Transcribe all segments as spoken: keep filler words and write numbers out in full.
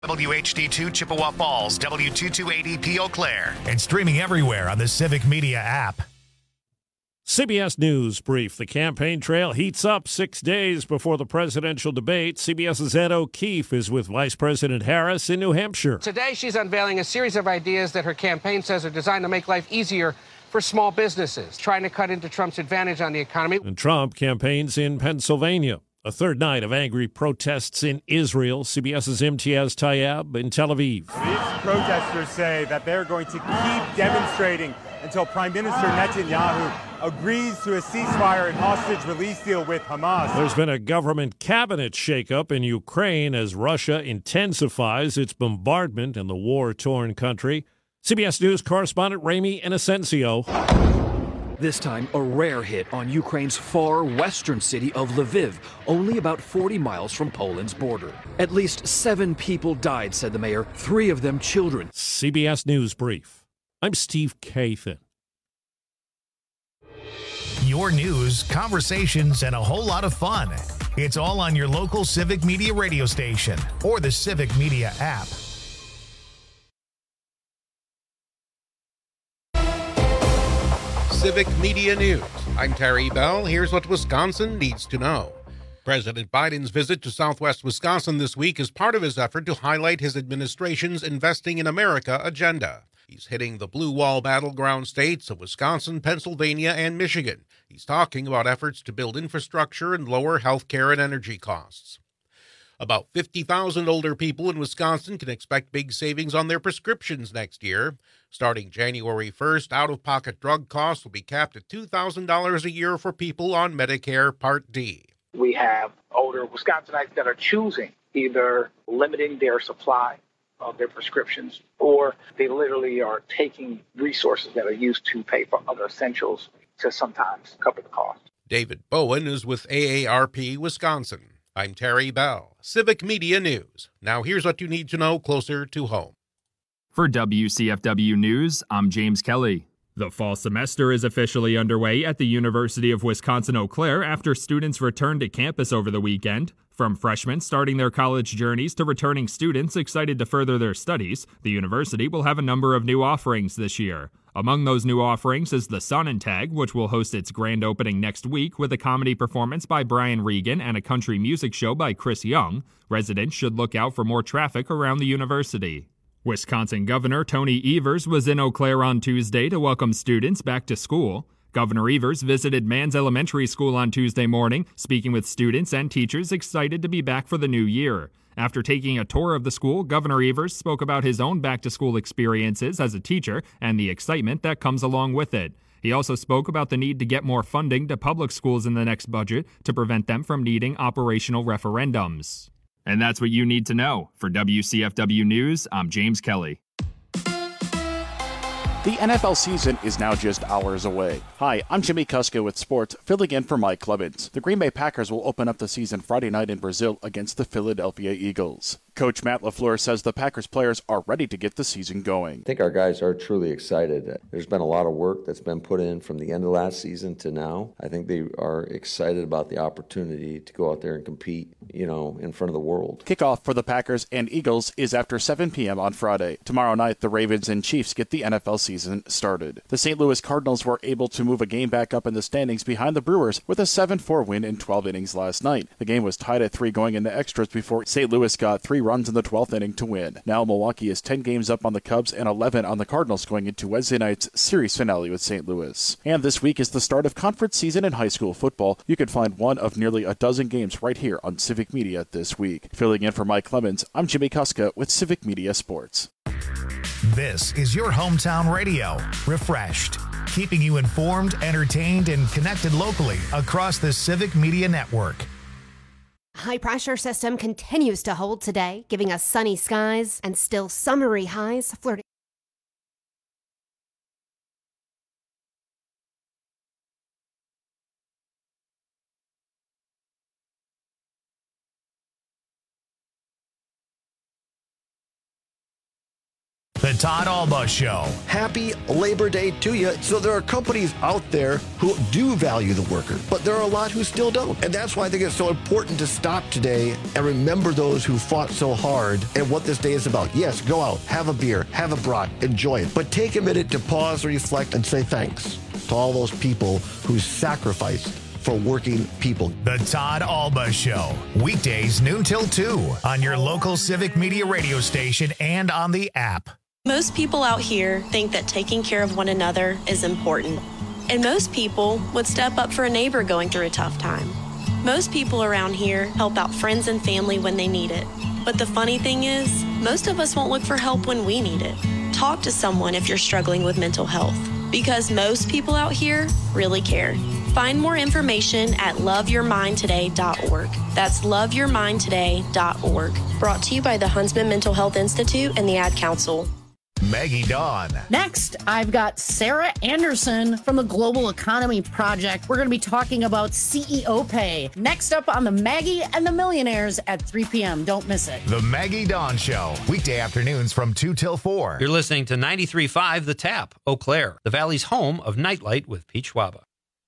W H D two Chippewa Falls, W two two eight E P Eau Claire, and streaming everywhere on the Civic Media app. C B S News Brief. The campaign trail heats up six days before the presidential debate. CBS's Ed O'Keefe is with Vice President Harris in New Hampshire. Today, she's unveiling a series of ideas that her campaign says are designed to make life easier for small businesses, trying to cut into Trump's advantage on the economy. And Trump campaigns in Pennsylvania. A third night of angry protests in Israel. CBS's Imtiaz Tayeb in Tel Aviv. These protesters say that they're going to keep demonstrating until Prime Minister Netanyahu agrees to a ceasefire and hostage release deal with Hamas. There's been a government cabinet shakeup in Ukraine as Russia intensifies its bombardment in the war-torn country. C B S News correspondent Ramy Inocencio. This time, a rare hit on Ukraine's far western city of Lviv, only about forty miles from Poland's border. At least seven people died, said the mayor, three of them children. C B S News Brief. I'm Steve Kathan. Your news, conversations, and a whole lot of fun. It's all on your local Civic Media radio station or the Civic Media app. Civic Media News. I'm Terry Bell. Here's what Wisconsin needs to know. President Biden's visit to Southwest Wisconsin this week is part of his effort to highlight his administration's Investing in America agenda. He's hitting the blue wall battleground states of Wisconsin, Pennsylvania, and Michigan. He's talking about efforts to build infrastructure and lower health care and energy costs. About fifty thousand older people in Wisconsin can expect big savings on their prescriptions next year. Starting January first, out-of-pocket drug costs will be capped at two thousand dollars a year for people on Medicare Part D. We have older Wisconsinites that are choosing either limiting their supply of their prescriptions, or they literally are taking resources that are used to pay for other essentials to sometimes cover the cost. David Bowen is with A A R P Wisconsin. I'm Terry Bell, Civic Media News. Now here's what you need to know closer to home. For W C F W News, I'm James Kelly. The fall semester is officially underway at the University of Wisconsin-Eau Claire after students returned to campus over the weekend. From freshmen starting their college journeys to returning students excited to further their studies, the university will have a number of new offerings this year. Among those new offerings is the Sonnentag, which will host its grand opening next week with a comedy performance by Brian Regan and a country music show by Chris Young. Residents should look out for more traffic around the university. Wisconsin Governor Tony Evers was in Eau Claire on Tuesday to welcome students back to school. Governor Evers visited Manns Elementary School on Tuesday morning, speaking with students and teachers excited to be back for the new year. After taking a tour of the school, Governor Evers spoke about his own back-to-school experiences as a teacher and the excitement that comes along with it. He also spoke about the need to get more funding to public schools in the next budget to prevent them from needing operational referendums. And that's what you need to know. For W C F W News, I'm James Kelly. The N F L season is now just hours away. Hi, I'm Jimmy Kuska with sports, filling in for Mike Clemens. The Green Bay Packers will open up the season Friday night in Brazil against the Philadelphia Eagles. Coach Matt LaFleur says the Packers players are ready to get the season going. I think our guys are truly excited. There's been a lot of work that's been put in from the end of last season to now. I think they are excited about the opportunity to go out there and compete, you know, in front of the world. Kickoff for the Packers and Eagles is after seven p.m. on Friday. Tomorrow night, the Ravens and Chiefs get the N F L season started. The Saint Louis Cardinals were able to move a game back up in the standings behind the Brewers with a seven four win in twelve innings last night. The game was tied at three going into extras before Saint Louis got three runs in the twelfth inning to win. Now Milwaukee is ten games up on the Cubs and eleven on the Cardinals going into Wednesday night's series finale with Saint Louis. And this week is the start of conference season in high school football. You can find one of nearly a dozen games right here on Civic Media this week. Filling in for Mike Clemens, I'm Jimmy Kuska with Civic Media Sports. This is your hometown radio, refreshed, keeping you informed, entertained, and connected locally across the Civic Media Network. High-pressure system continues to hold today, giving us sunny skies and still summery highs, flirting. The The Todd Alba Show. Happy Labor Day to you. So there are companies out there who do value the worker, but there are a lot who still don't. And that's why I think it's so important to stop today and remember those who fought so hard and what this day is about. Yes, go out, have a beer, have a brat, enjoy it. But take a minute to pause, reflect, and say thanks to all those people who sacrificed for working people. The Todd Alba Show. Weekdays noon till two on your local Civic Media radio station and on the app. Most people out here think that taking care of one another is important. And most people would step up for a neighbor going through a tough time. Most people around here help out friends and family when they need it. But the funny thing is, most of us won't look for help when we need it. Talk to someone if you're struggling with mental health, because most people out here really care. Find more information at love your mind today dot org. That's love your mind today dot org. Brought to you by the Huntsman Mental Health Institute and the Ad Council. Maggie Dawn. Next, I've got Sarah Anderson from the Global Economy Project. We're going to be talking about C E O pay. Next up on the Maggie and the Millionaires at three p.m. Don't miss it. The Maggie Dawn Show. Weekday afternoons from two till four. You're listening to ninety-three point five The Tap, Eau Claire, the Valley's home of Nightlight with Pete Schwaba.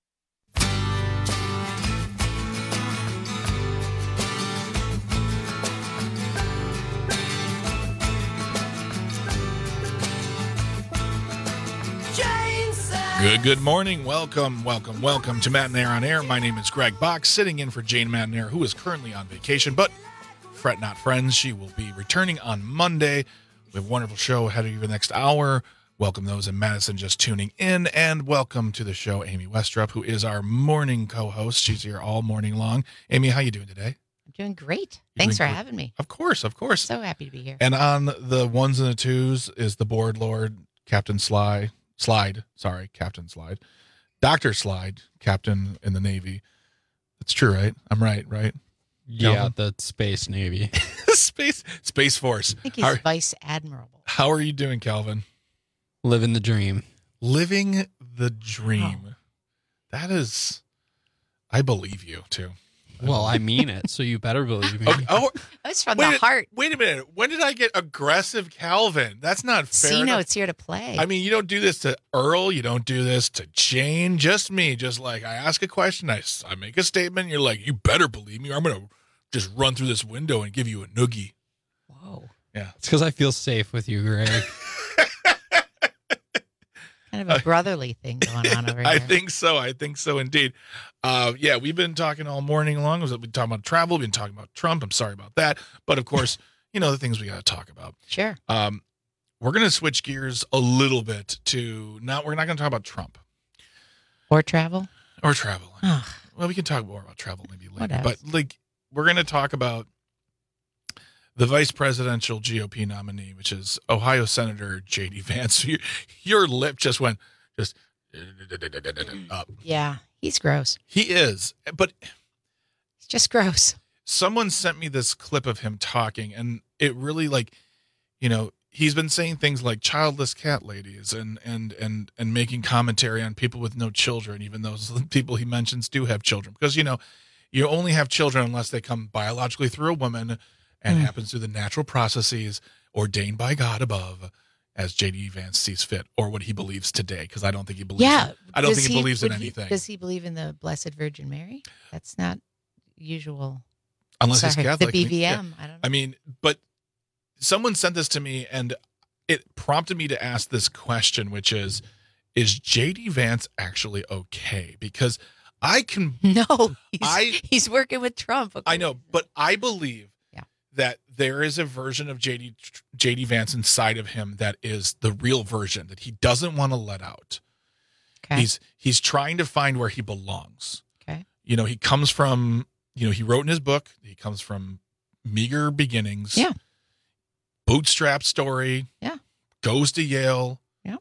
Good, good morning. Welcome, welcome, welcome to Matt on Air. My name is Greg Bach, sitting in for Jane Matt who is currently on vacation, but fret not, friends. She will be returning on Monday. We have a wonderful show ahead of you for the next hour. Welcome those in Madison just tuning in, and welcome to the show, Amy Westrup, who is our morning co-host. She's here all morning long. Amy, how you doing today? I'm doing great. You're Thanks doing for great. having me. Of course, of course. So happy to be here. And on the ones and the twos is the board lord, Captain Sly. Slide, sorry, Captain Slide. Doctor Slide, Captain in the Navy. That's true, right? I'm right, right? Yeah, Calvin? the Space Navy. Space Space Force. I think he's how, Vice Admiral. How are you doing, Calvin? Living the dream. Living the dream. Oh. That is, I believe you, too. Well, I mean it, so you better believe me. Okay. Oh, it's from wait the a, heart. Wait a minute. When did I get aggressive, Calvin? That's not fair. C enough. Note's here to play. I mean, you don't do this to Earl. You don't do this to Jane. Just me. Just like I ask a question, I, I make a statement. You're like, you better believe me, or I'm going to just run through this window and give you a noogie. Whoa. Yeah. It's because I feel safe with you, Greg. Kind of a brotherly thing going on over here. I think so. I think so indeed. Uh, yeah, we've been talking all morning long. We've been talking about travel. We've been talking about Trump. I'm sorry about that. But of course, you know, the things we got to talk about. Sure. Um, we're going to switch gears a little bit to not, we're not going to talk about Trump. Or travel? Or travel. Ugh. Well, we can talk more about travel maybe later. Whatever. But like, we're going to talk about the vice presidential G O P nominee, which is Ohio Senator J D Vance. Your, your lip just went just up. Yeah, he's gross. He is, but he's just gross. Someone sent me this clip of him talking, and it really, like, you know, he's been saying things like childless cat ladies and and and and making commentary on people with no children, even those people he mentions do have children, because, you know, you only have children unless they come biologically through a woman and mm. happens through the natural processes ordained by God above, as J D Vance sees fit, or what he believes today, because I don't think he believes. Yeah, in, I don't does think he, he believes in he, anything. Does he believe in the Blessed Virgin Mary? That's not usual. Unless Sorry, he's Catholic. the B V M. I, mean, yeah. I don't know. I mean, but someone sent this to me, and it prompted me to ask this question, which is, is J D Vance actually okay? Because I can no, he's, I he's working with Trump. Okay. I know, but I believe yeah. that there is a version of J D J D Vance inside of him that is the real version that he doesn't want to let out. Okay. He's he's trying to find where he belongs. Okay. You know, he comes from, you know, he wrote in his book, he comes from meager beginnings. Yeah. Bootstrap story. Yeah. Goes to Yale. Yeah.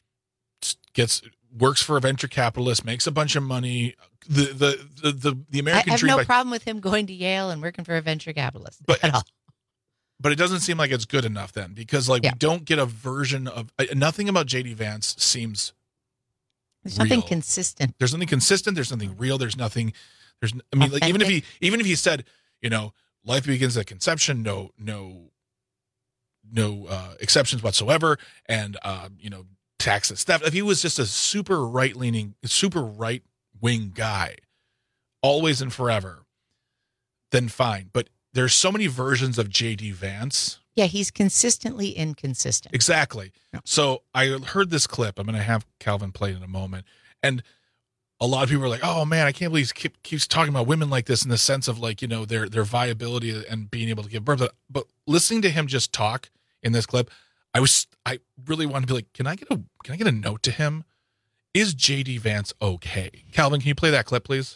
Gets works for a venture capitalist, makes a bunch of money. The the the the, the American I have dream. no by, problem with him going to Yale and working for a venture capitalist but, at all. But it doesn't seem like it's good enough then, because like yeah. we don't get a version of uh, nothing about J D Vance seems. There's real. nothing consistent. There's nothing consistent. There's nothing real. There's nothing. There's. I mean, like, even if he even if he said, you know, life begins at conception. No, no. no uh, exceptions whatsoever, and uh, you know, taxes theft. If he was just a super right leaning, super right wing guy, always and forever, then fine. But there's so many versions of J D Vance. Yeah, he's consistently inconsistent. Exactly. Yeah. So I heard this clip. I'm going to have Calvin play it in a moment. And a lot of people are like, oh, man, I can't believe he keep, keeps talking about women like this in the sense of, like, you know, their their viability and being able to give birth. But, but listening to him just talk in this clip, I was I really wanted to be like, can I get a can I get a note to him? Is J D Vance okay? Calvin, can you play that clip, please?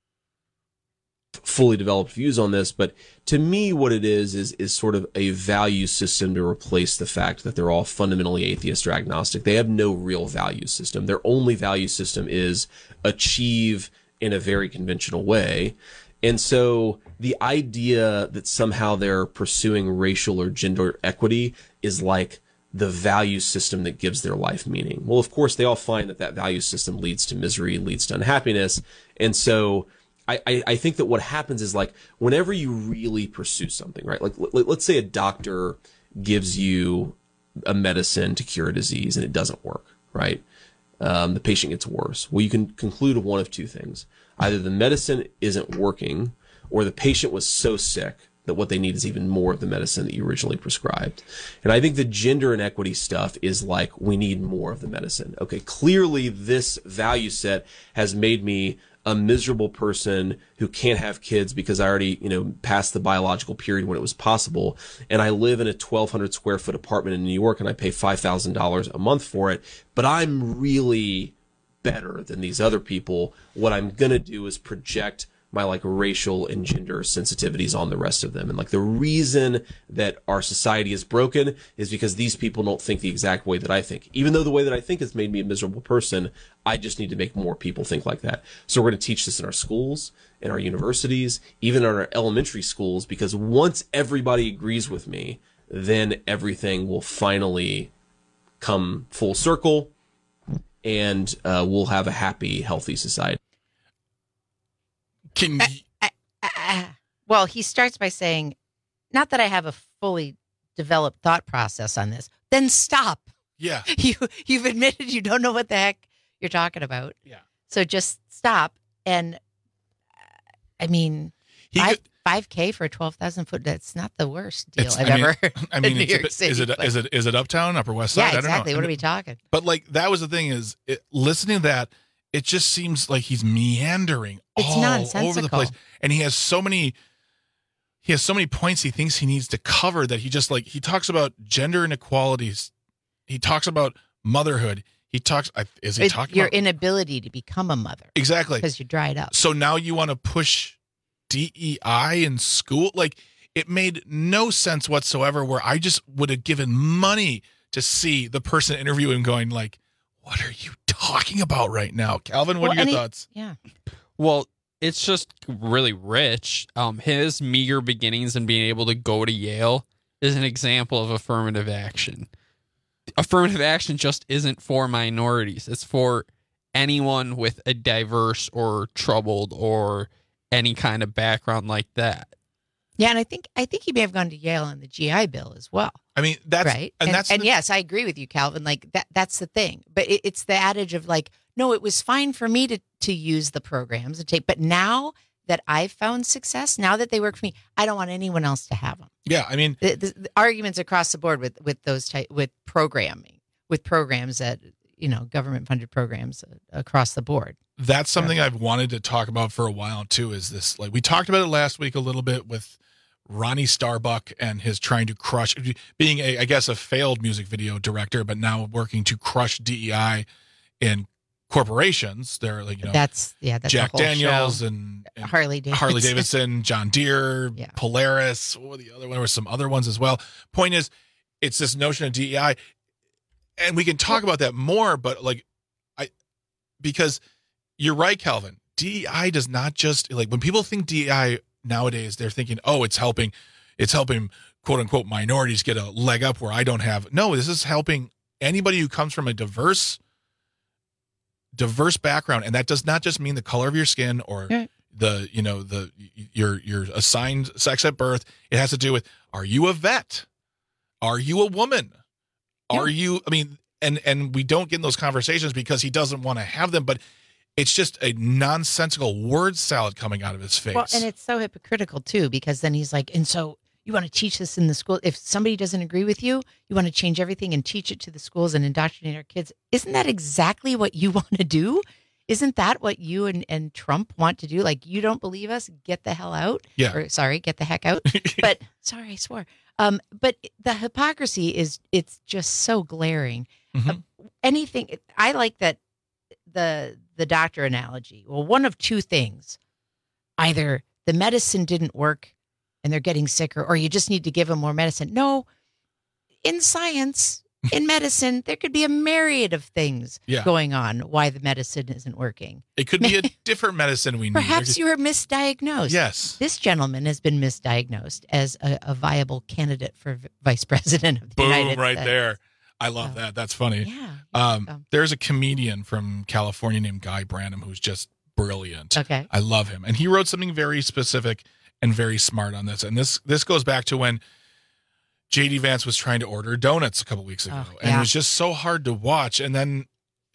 Fully developed views on this, but to me what it is is is sort of a value system to replace the fact that they're all fundamentally atheist or agnostic. They have no real value system. Their only value system is achieve in a very conventional way. And so the idea that somehow they're pursuing racial or gender equity is like the value system that gives their life meaning. Well, of course, they all find that that value system leads to misery, leads to unhappiness. And so I, I think that what happens is, like, whenever you really pursue something, right? Like, let's say a doctor gives you a medicine to cure a disease and it doesn't work, right? Um, the patient gets worse. Well, you can conclude one of two things. Either the medicine isn't working, or the patient was so sick that what they need is even more of the medicine that you originally prescribed. And I think the gender inequity stuff is like, we need more of the medicine. Okay, clearly this value set has made me a miserable person who can't have kids because I already, you know, passed the biological period when it was possible. And I live in a twelve hundred square foot apartment in New York and I pay five thousand dollars a month for it. But I'm really better than these other people. What I'm going to do is project my like racial and gender sensitivities on the rest of them. And like the reason that our society is broken is because these people don't think the exact way that I think. Even though the way that I think has made me a miserable person, I just need to make more people think like that. So we're going to teach this in our schools, in our universities, even in our elementary schools, because once everybody agrees with me, then everything will finally come full circle and uh, we'll have a happy, healthy society. Can uh, uh, uh, uh, well, he starts by saying, not that I have a fully developed thought process on this. Then stop. Yeah. You, you've admitted you don't know what the heck you're talking about. Yeah. So just stop. And, uh, I mean, he five, could, five K for a twelve thousand foot, that's not the worst deal I've I mean, ever heard I mean, in New it's York a bit, City. is it, but, is it, is it uptown, Upper West Side? Yeah, I don't exactly. know. What I mean, are we talking? But like, that was the thing is it, listening to that, it just seems like he's meandering it's all nonsensical. over the place. And he has so many, he has so many points he thinks he needs to cover that he just like, he talks about gender inequalities. He talks about motherhood. He talks, is he it, talking your about? inability to become a mother. Exactly. Because you're dried up. So now you want to push D E I in school? Like, it made no sense whatsoever, where I just would have given money to see the person interviewing going like, what are you talking about right now? Calvin, what well, are your he, thoughts? Yeah. Well, it's just really rich. Um, his meager beginnings and being able to go to Yale is an example of affirmative action. Affirmative action just isn't for minorities. It's for anyone with a diverse or troubled or any kind of background like that. Yeah, and I think I think he may have gone to Yale on the G I Bill as well. I mean, that's right. and, And, that's and the, yes, I agree with you, Calvin. Like that that's the thing. But it, it's the adage of like, no, it was fine for me to to use the programs and take, but now that I've found success, now that they work for me, I don't want anyone else to have them. Yeah, I mean, the, the, the arguments across the board with with those type with programming, with programs that, you know, government funded programs across the board. That's something I've wanted to talk about for a while too. Is this, like, we talked about it last week a little bit with Ronnie Starbuck and his trying to crush, being a, I guess, a failed music video director, but now working to crush D E I in corporations. They're like, you know, that's yeah, that's Jack a whole Daniels show. and, and Harley Davidson, Harley Davidson, John Deere, yeah. Polaris. What were the other one? There were some other ones as well. Point is, it's this notion of D E I, and we can talk about that more. But like, I because you're right, Calvin. D E I does not just, like, when people think D E I nowadays, they're thinking, oh, it's helping, it's helping quote unquote minorities get a leg up where I don't have. No, this is helping anybody who comes from a diverse, diverse background. And that does not just mean the color of your skin or right. the, you know, the, your, your assigned sex at birth. It has to do with, are you a vet? are you a woman? Are you, I mean, and, and we don't get in those conversations because he doesn't want to have them, but it's just a nonsensical word salad coming out of his face. Well, and it's so hypocritical too, because then he's like, and so you want to teach this in the school. If somebody doesn't agree with you, you want to change everything and teach it to the schools and indoctrinate our kids. Isn't that exactly what you want to do? Isn't that what you and, and Trump want to do? Like, you don't believe us? Get the hell out. Yeah. Or, sorry, get the heck out. But sorry, I swore. Um, but the hypocrisy is, it's just so glaring. Mm-hmm. Uh, anything, I like that the the doctor analogy. Well, one of two things. Either the medicine didn't work and they're getting sicker, or you just need to give them more medicine. No, in science, in medicine, there could be a myriad of things Yeah. going on why the medicine isn't working. It could be a different medicine we need. Perhaps you were misdiagnosed. Yes. This gentleman has been misdiagnosed as a, a viable candidate for v- vice president of the Boom, United right States. there. I love that. That's funny. Yeah. Um, there's a comedian from California named Guy Branum who's just brilliant. Okay. I love him. And he wrote something very specific and very smart on this. And this this goes back to when J D Vance was trying to order donuts a couple weeks ago. Oh, and yeah. it was just so hard to watch. And then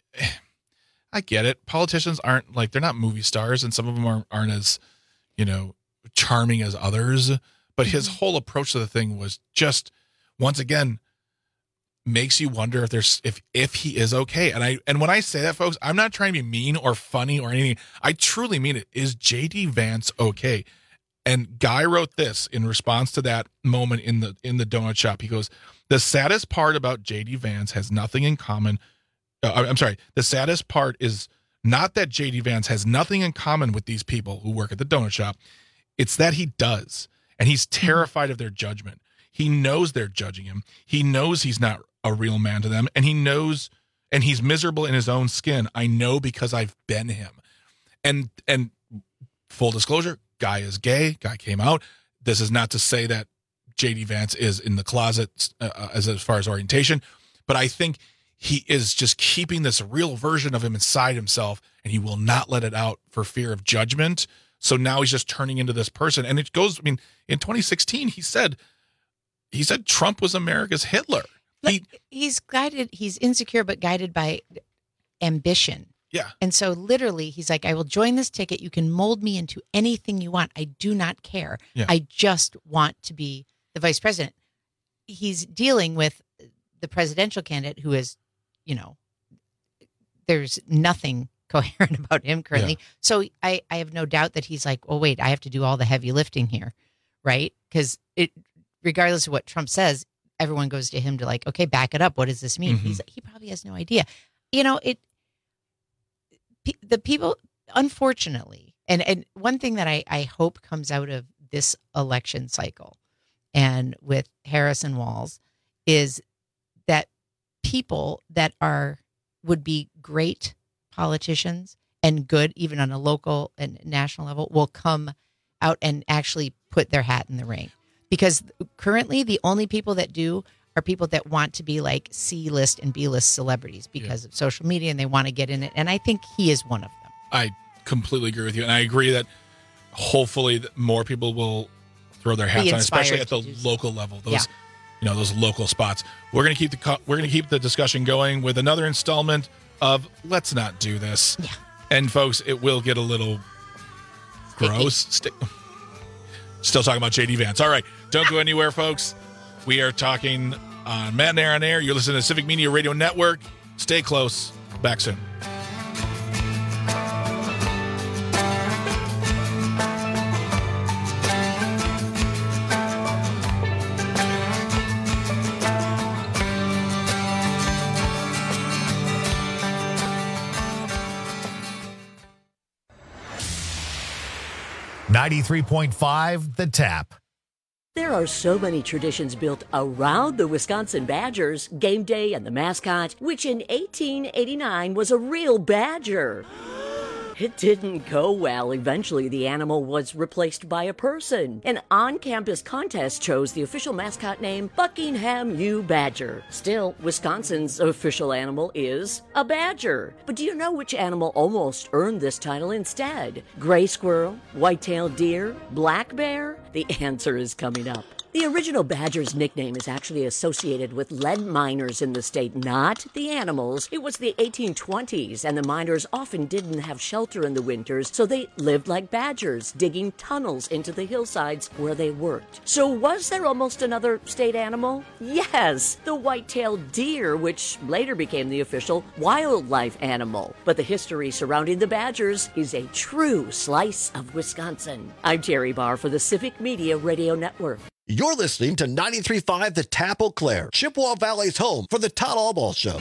I get it. Politicians aren't like, they're not movie stars, and some of them aren't, aren't as, you know, charming as others. But his Mm-hmm. whole approach to the thing was just, once again, makes you wonder if there's if if he is okay. And I and when I say that, folks, I'm not trying to be mean or funny or anything. I truly mean it. Is J D Vance okay? And Guy wrote this in response to that moment in the in the donut shop. He goes, "The saddest part about J D Vance has nothing in common. Uh, I'm sorry. The saddest part is not that J D Vance has nothing in common with these people who work at the donut shop. It's that he does, and he's terrified of their judgment. He knows they're judging him. He knows he's not a real man to them, and he knows, and he's miserable in his own skin. I know because I've been him." And and full disclosure, Guy is gay. Guy came out. This is not to say that J D Vance is in the closet uh, as as far as orientation, but I think he is just keeping this real version of him inside himself, and he will not let it out for fear of judgment. So now he's just turning into this person, and it goes. I mean, in twenty sixteen, he said he said Trump was America's Hitler. He, he's guided, he's insecure, but guided by ambition. Yeah. And so literally he's like, I will join this ticket. You can mold me into anything you want. I do not care. Yeah. I just want to be the vice president. He's dealing with the presidential candidate who is, you know, there's nothing coherent about him currently. Yeah. So I, I have no doubt that he's like, oh, wait, I have to do all the heavy lifting here. Right. Because it, regardless of what Trump says, everyone goes to him to like, okay, back it up. What does this mean? Mm-hmm. He's he probably has no idea. You know, it, pe- the people, unfortunately, and, and one thing that I, I hope comes out of this election cycle and with Harris and Walz is that people that are, would be great politicians and good, even on a local and national level, will come out and actually put their hat in the ring. Because currently the only people that do are people that want to be like C-list and B-list celebrities because yeah. of social media, and they want to get in it. And I think he is one of them. I completely agree with you. And I agree that hopefully that more people will throw their hats on, especially at the local level. Those, yeah. you know, those local spots. We're going to keep the we're going to keep the discussion going with another installment of Let's Not Do This. Yeah. And folks, it will get a little gross. Stick. Still talking about J D Vance. All right. Don't go anywhere, folks. We are talking on Matinee on Air. You're listening to Civic Media Radio Network. Stay close. Back soon. ninety-three point five The Tap. There are so many traditions built around the Wisconsin Badgers, game day and the mascot, which in eighteen eighty-nine was a real badger. It didn't go well. Eventually, the animal was replaced by a person. An on-campus contest chose the official mascot name Buckingham U. Badger. Still, Wisconsin's official animal is a badger. But do you know which animal almost earned this title instead? Gray squirrel, white-tailed deer, black bear? The answer is coming up. The original badger's nickname is actually associated with lead miners in the state, not the animals. It was the eighteen twenties, and the miners often didn't have shelter in the winters, so they lived like badgers, digging tunnels into the hillsides where they worked. So was there almost another state animal? Yes, the white-tailed deer, which later became the official wildlife animal. But the history surrounding the badgers is a true slice of Wisconsin. I'm Terry Barr for the Civic Media Radio Network. You're listening to ninety-three point five The Tap Eau Claire, Chippewa Valley's home for the Todd Albaugh Show.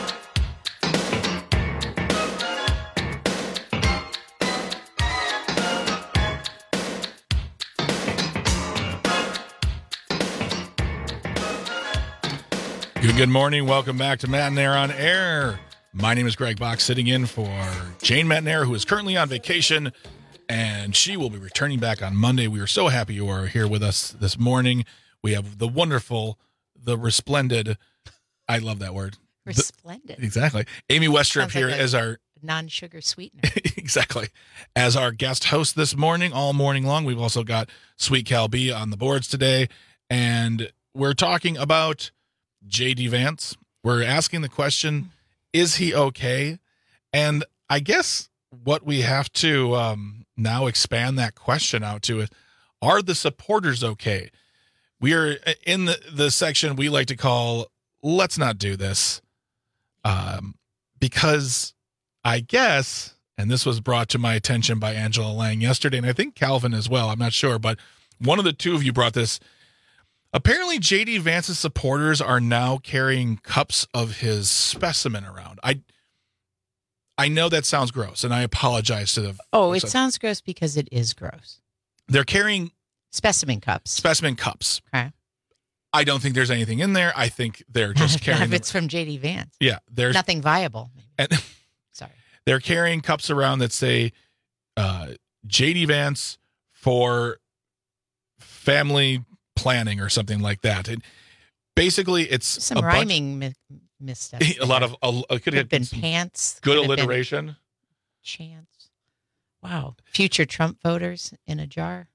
Good, good morning. Welcome back to Matt and Air on Air. My name is Greg Bach, sitting in for Jane Matnair, who is currently on vacation, and she will be returning back on Monday. We are so happy you are here with us this morning. We have the wonderful, the resplendent, I love that word. Resplendent. The, exactly. Amy Westrup Sounds here like a as our... non-sugar sweetener. Exactly. As our guest host this morning, all morning long. We've also got Sweet Cal B on the boards today, and we're talking about J D Vance. We're asking the question, is he okay? And I guess what we have to... Um, now expand that question out to it. Are the supporters okay? We are in the, the section we like to call, let's not do this. Um, because I guess, and this was brought to my attention by Angela Lang yesterday, and I think Calvin as well, I'm not sure, but one of the two of you brought this. Apparently J D Vance's supporters are now carrying cups of his specimen around. I I know that sounds gross, and I apologize to the... Oh, it sounds gross because it is gross. They're carrying... Specimen cups. Specimen cups. Okay. I don't think there's anything in there. I think they're just carrying... Not if it's from J D Vance. Yeah. There's nothing viable. And, Sorry. They're carrying cups around that say uh, J D Vance for family planning or something like that. And basically, it's some a rhyming bunch, mi- missteps. A lot of... Uh, could, could have been pants. Good alliteration. Chance. Wow. Future Trump voters in a jar.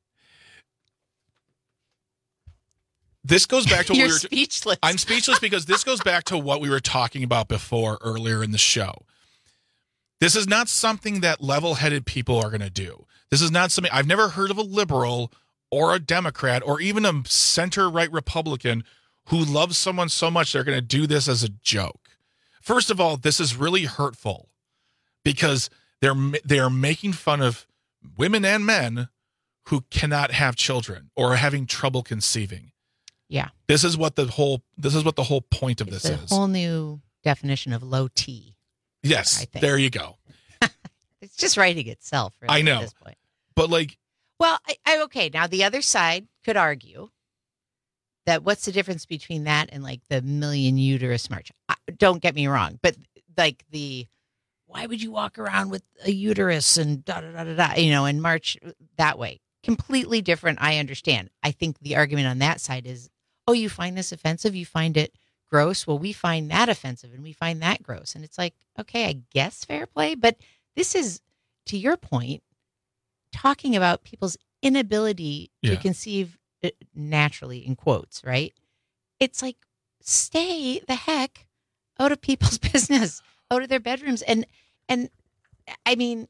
This goes back to what You're we were speechless. I'm speechless because this goes back to what we were talking about before earlier in the show. This is not something that level-headed people are going to do. This is not something I've never heard of a liberal or a Democrat or even a center-right Republican who loves someone so much they're going to do this as a joke. First of all, this is really hurtful because they're they're making fun of women and men who cannot have children or are having trouble conceiving. Yeah. This is what the whole this is what the whole point of it's this a is. Whole new definition of low T. Yes. There you go. It's just writing itself. Really, I know. At this point. But like, well, I, I okay. Now the other side could argue that what's the difference between that and like the Million Uterus March? I, don't get me wrong, but like the why would you walk around with a uterus and da da da da da, you know, and march that way? Completely different. I understand. I think the argument on that side is, oh, you find this offensive? You find it gross? Well, we find that offensive and we find that gross. And it's like, okay, I guess fair play. But this is, to your point, talking about people's inability Yeah. to conceive uh, naturally, in quotes, right? It's like, stay the heck out of people's business, out of their bedrooms. And, and I mean,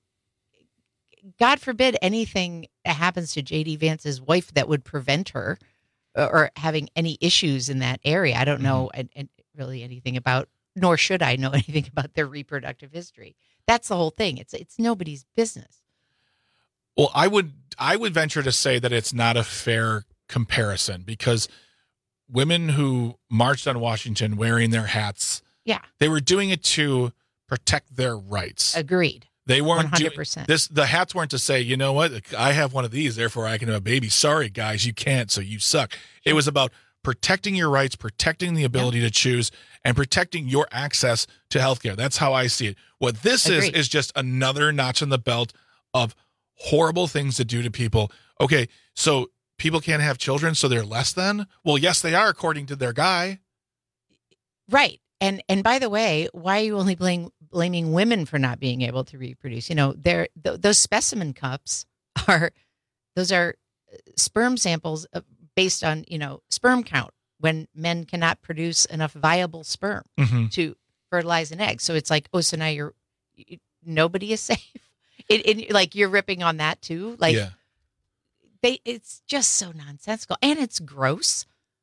God forbid anything happens to J D Vance's wife that would prevent her or having any issues in that area. I don't know and, and really anything about, nor should I know anything about their reproductive history. That's the whole thing. It's it's nobody's business. Well, I would I would venture to say that it's not a fair comparison because women who marched on Washington wearing their hats, yeah, they were doing it to protect their rights. Agreed. They weren't one hundred doing percent. this. The hats weren't to say, you know what, I have one of these, therefore I can have a baby. Sorry, guys, you can't, so you suck. It was about protecting your rights, protecting the ability to choose, and protecting your access to healthcare. That's how I see it. What this Agreed. is is just another notch in the belt of horrible things to do to people. Okay, so people can't have children, so they're less than? Well, yes, they are, according to their guy. Right. And and by the way, why are you only blaming blaming women for not being able to reproduce? You know, they're th- those specimen cups are those are sperm samples of, based on, you know, sperm count when men cannot produce enough viable sperm Mhm. to fertilize an egg. So it's like, oh, so now you're, you, nobody is safe. It, it, like you're ripping on that too. Like yeah. they, it's just so nonsensical and it's gross.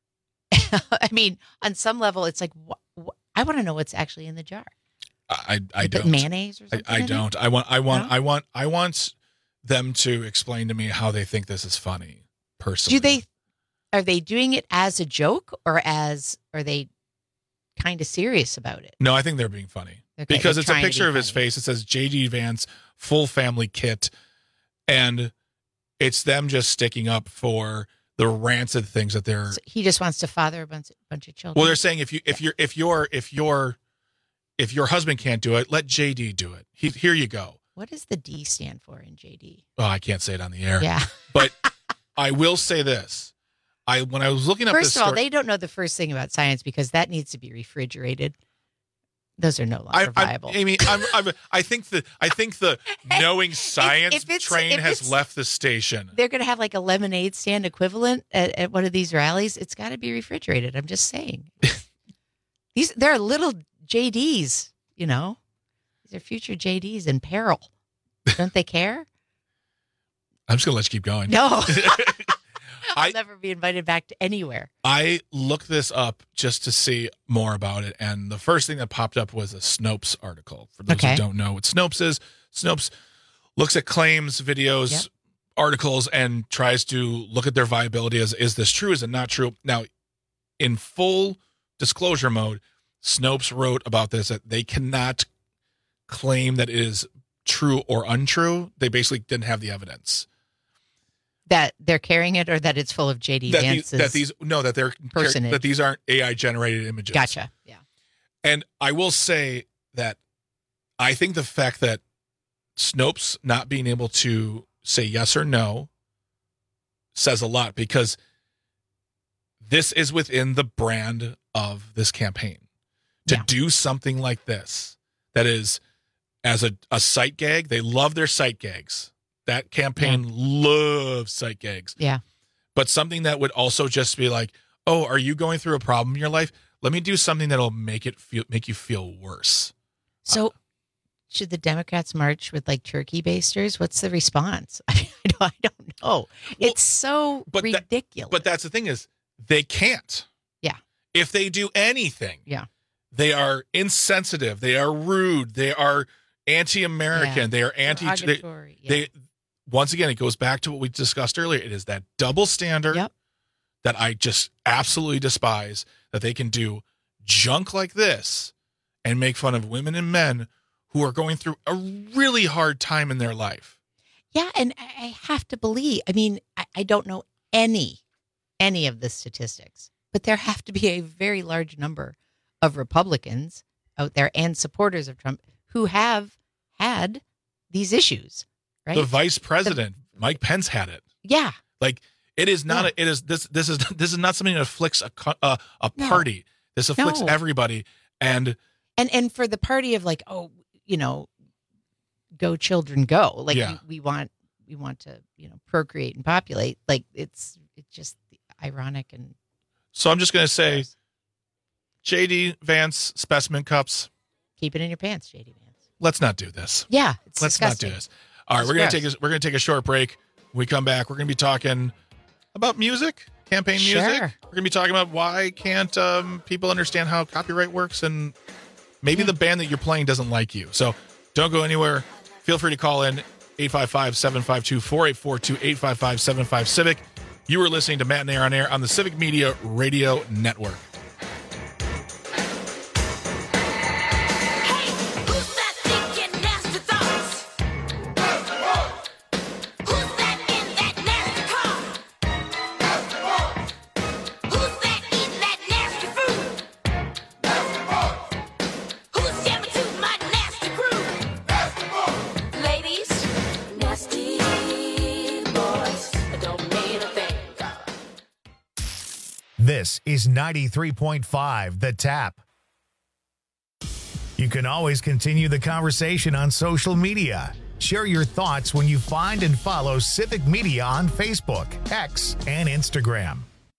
I mean, on some level, it's like, wh- wh- I want to know what's actually in the jar. I I They put don't mayonnaise or something I, I in it? don't. I want I want No? I want I want them to explain to me how they think this is funny. Personally, Do they, are they doing it as a joke or as, are they kind of serious about it? No, I think they're being funny Okay, because they're it's a trying to be picture of his face. It says J D Vance full family kit, and it's them just sticking up for the rancid things that they're. So he just wants to father a bunch, bunch of children. Well, they're saying if you if you're if you're if you're if your husband can't do it, let J D do it. He, here you go. What does the D stand for in J D? Oh, I can't say it on the air. Yeah. But I will say this. I when I was looking up First this of all, story, they don't know the first thing about science because that needs to be refrigerated. Those are no longer I, I, viable. Amy, I'm, I'm, I think the I think the knowing science if it's- train if has it's- left the station. They're going to have like a lemonade stand equivalent at, at one of these rallies. It's got to be refrigerated. I'm just saying. These there are little J Ds, you know. These are future J Ds in peril. Don't they care? I'm just gonna let you keep going. No. I'll I- never be invited back to anywhere. I looked this up just to see more about it, and the first thing that popped up was a Snopes article. For those Okay. who don't know what Snopes is, Snopes looks at claims, videos, Yep. articles, and tries to look at their viability as is this true, is it not true? Now, in full disclosure mode, Snopes wrote about this that they cannot claim that it is true or untrue. They basically didn't have the evidence. That they're carrying it or that it's full of J D That these, Vance's. that these no that they're personage. that these aren't A I generated images. Gotcha. Yeah. And I will say that I think the fact that Snopes not being able to say yes or no says a lot, because this is within the brand of this campaign. To Yeah. do something like this, that is as a, a sight gag, they love their sight gags. That campaign loves sight gags. Yeah. But something that would also just be like, oh, are you going through a problem in your life? Let me do something that'll make it feel make you feel worse. So, should the Democrats march with like turkey basters? What's the response? I, mean, I, don't, I don't know. It's so but that- ridiculous. But that's the thing is, they can't. Yeah. If they do anything, Yeah. they are insensitive. They are rude. They are anti-American. Yeah. They are anti. They, Derogatory, yeah. they once again, it goes back to what we discussed earlier. It is that double standard Yep. that I just absolutely despise. That they can do junk like this and make fun of women and men who are going through a really hard time in their life. Yeah, and I I have to believe. I mean, I, I don't know any any of the statistics, but there have to be a very large number of Republicans out there and supporters of Trump who have had these issues, right? The vice president, Mike Pence, had it. Yeah. Like it is not. Yeah. A, it is this. This is this is not something that afflicts a co- a, a No. party. This afflicts No. everybody. And And and for the party of like, oh, you know, go children go. Like Yeah. we, we want we want to, you know, procreate and populate. Like it's it's just ironic and so I'm just gonna say, J D Vance specimen cups. keep it in your pants, J D Vance. Let's not do this. Yeah, it's Let's disgusting. not do this. All right, It's we're gonna gross. take a, we're gonna take a short break. When we come back, we're gonna be talking about music, campaign music. Sure. We're gonna be talking about why can't um, people understand how copyright works, and maybe the band that you're playing doesn't like you. So don't go anywhere. Feel free to call in eight five five, seven five two, four eight four two, eight five five, seven five Civic. You are listening to Matt and Air on Air on the Civic Media Radio Network. This is ninety-three point five The Tap. You can always continue the conversation on social media. Share your thoughts when you find and follow Civic Media on Facebook, X, and Instagram.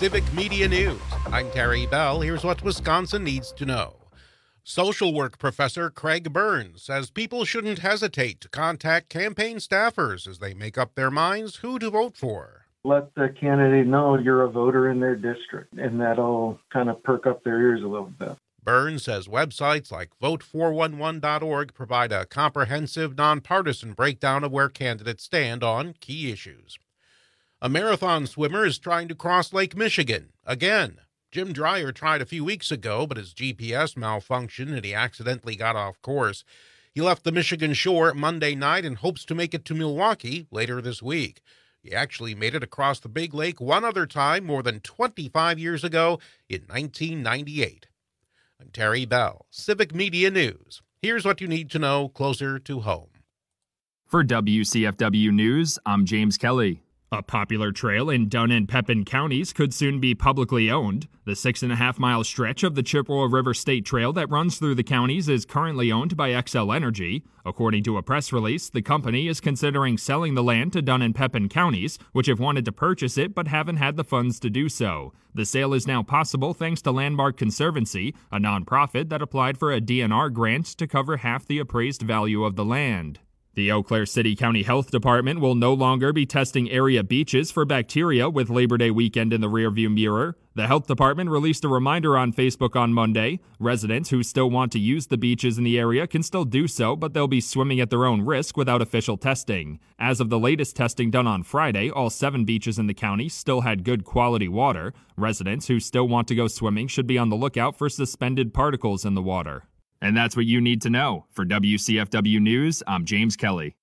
Civic Media News. I'm Terry Bell. Here's what Wisconsin needs to know. Social work professor Craig Burns says people shouldn't hesitate to contact campaign staffers as they make up their minds who to vote for. Let the candidate know you're a voter in their district, and that'll kind of perk up their ears a little bit. Burns says websites like vote four one one dot org provide a comprehensive, nonpartisan breakdown of where candidates stand on key issues. A marathon swimmer is trying to cross Lake Michigan again. Jim Dreyer tried a few weeks ago, but his G P S malfunctioned and he accidentally got off course. He left the Michigan shore Monday night and hopes to make it to Milwaukee later this week. He actually made it across the Big Lake one other time more than twenty-five years ago in nineteen ninety-eight. I'm Terry Bell, Civic Media News. Here's what you need to know closer to home. For W C F W News, I'm James Kelly. A popular trail in Dunn and Pepin counties could soon be publicly owned. The six and a half mile stretch of the Chippewa River State Trail that runs through the counties is currently owned by Xcel Energy. According to a press release, the company is considering selling the land to Dunn and Pepin counties, which have wanted to purchase it but haven't had the funds to do so. The sale is now possible thanks to Landmark Conservancy, a nonprofit that applied for a D N R grant to cover half the appraised value of the land. The Eau Claire City County Health Department will no longer be testing area beaches for bacteria with Labor Day weekend in the rearview mirror. The health department released a reminder on Facebook on Monday. Residents who still want to use the beaches in the area can still do so, but they'll be swimming at their own risk without official testing. As of the latest testing done on Friday, all seven beaches in the county still had good quality water. Residents who still want to go swimming should be on the lookout for suspended particles in the water. And that's what you need to know. For W C F W News, I'm James Kelly.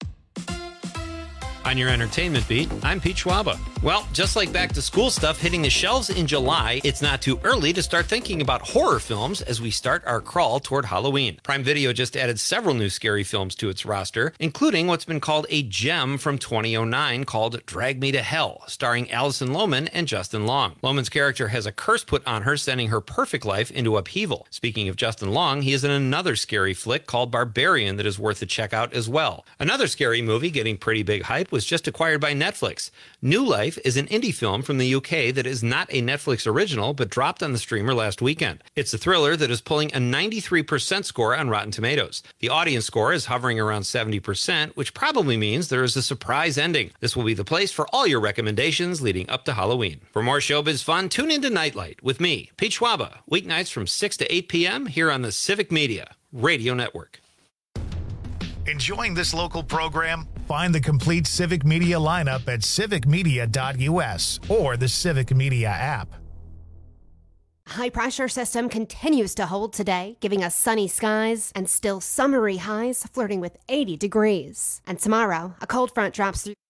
On your entertainment beat, I'm Pete Schwaba. Well, just like back to school stuff hitting the shelves in July, it's not too early to start thinking about horror films as we start our crawl toward Halloween. Prime Video just added several new scary films to its roster, including what's been called a gem from twenty oh nine called Drag Me to Hell, starring Alison Lohman and Justin Long. Lohman's character has a curse put on her, sending her perfect life into upheaval. Speaking of Justin Long, he is in another scary flick called Barbarian that is worth a check out as well. Another scary movie getting pretty big hype was just acquired by Netflix. New Life is an indie film from the U K that is not a Netflix original, but dropped on the streamer last weekend. It's a thriller that is pulling a ninety-three percent score on Rotten Tomatoes. The audience score is hovering around seventy percent, which probably means there is a surprise ending. This will be the place for all your recommendations leading up to Halloween. For more showbiz fun, tune into Nightlight with me, Pete Schwaba, weeknights from six to eight p.m. here on the Civic Media Radio Network. Enjoying this local program? Find the complete Civic Media lineup at civic media dot u s or the Civic Media app. High pressure system continues to hold today, giving us sunny skies and still summery highs flirting with eighty degrees. And tomorrow, a cold front drops through.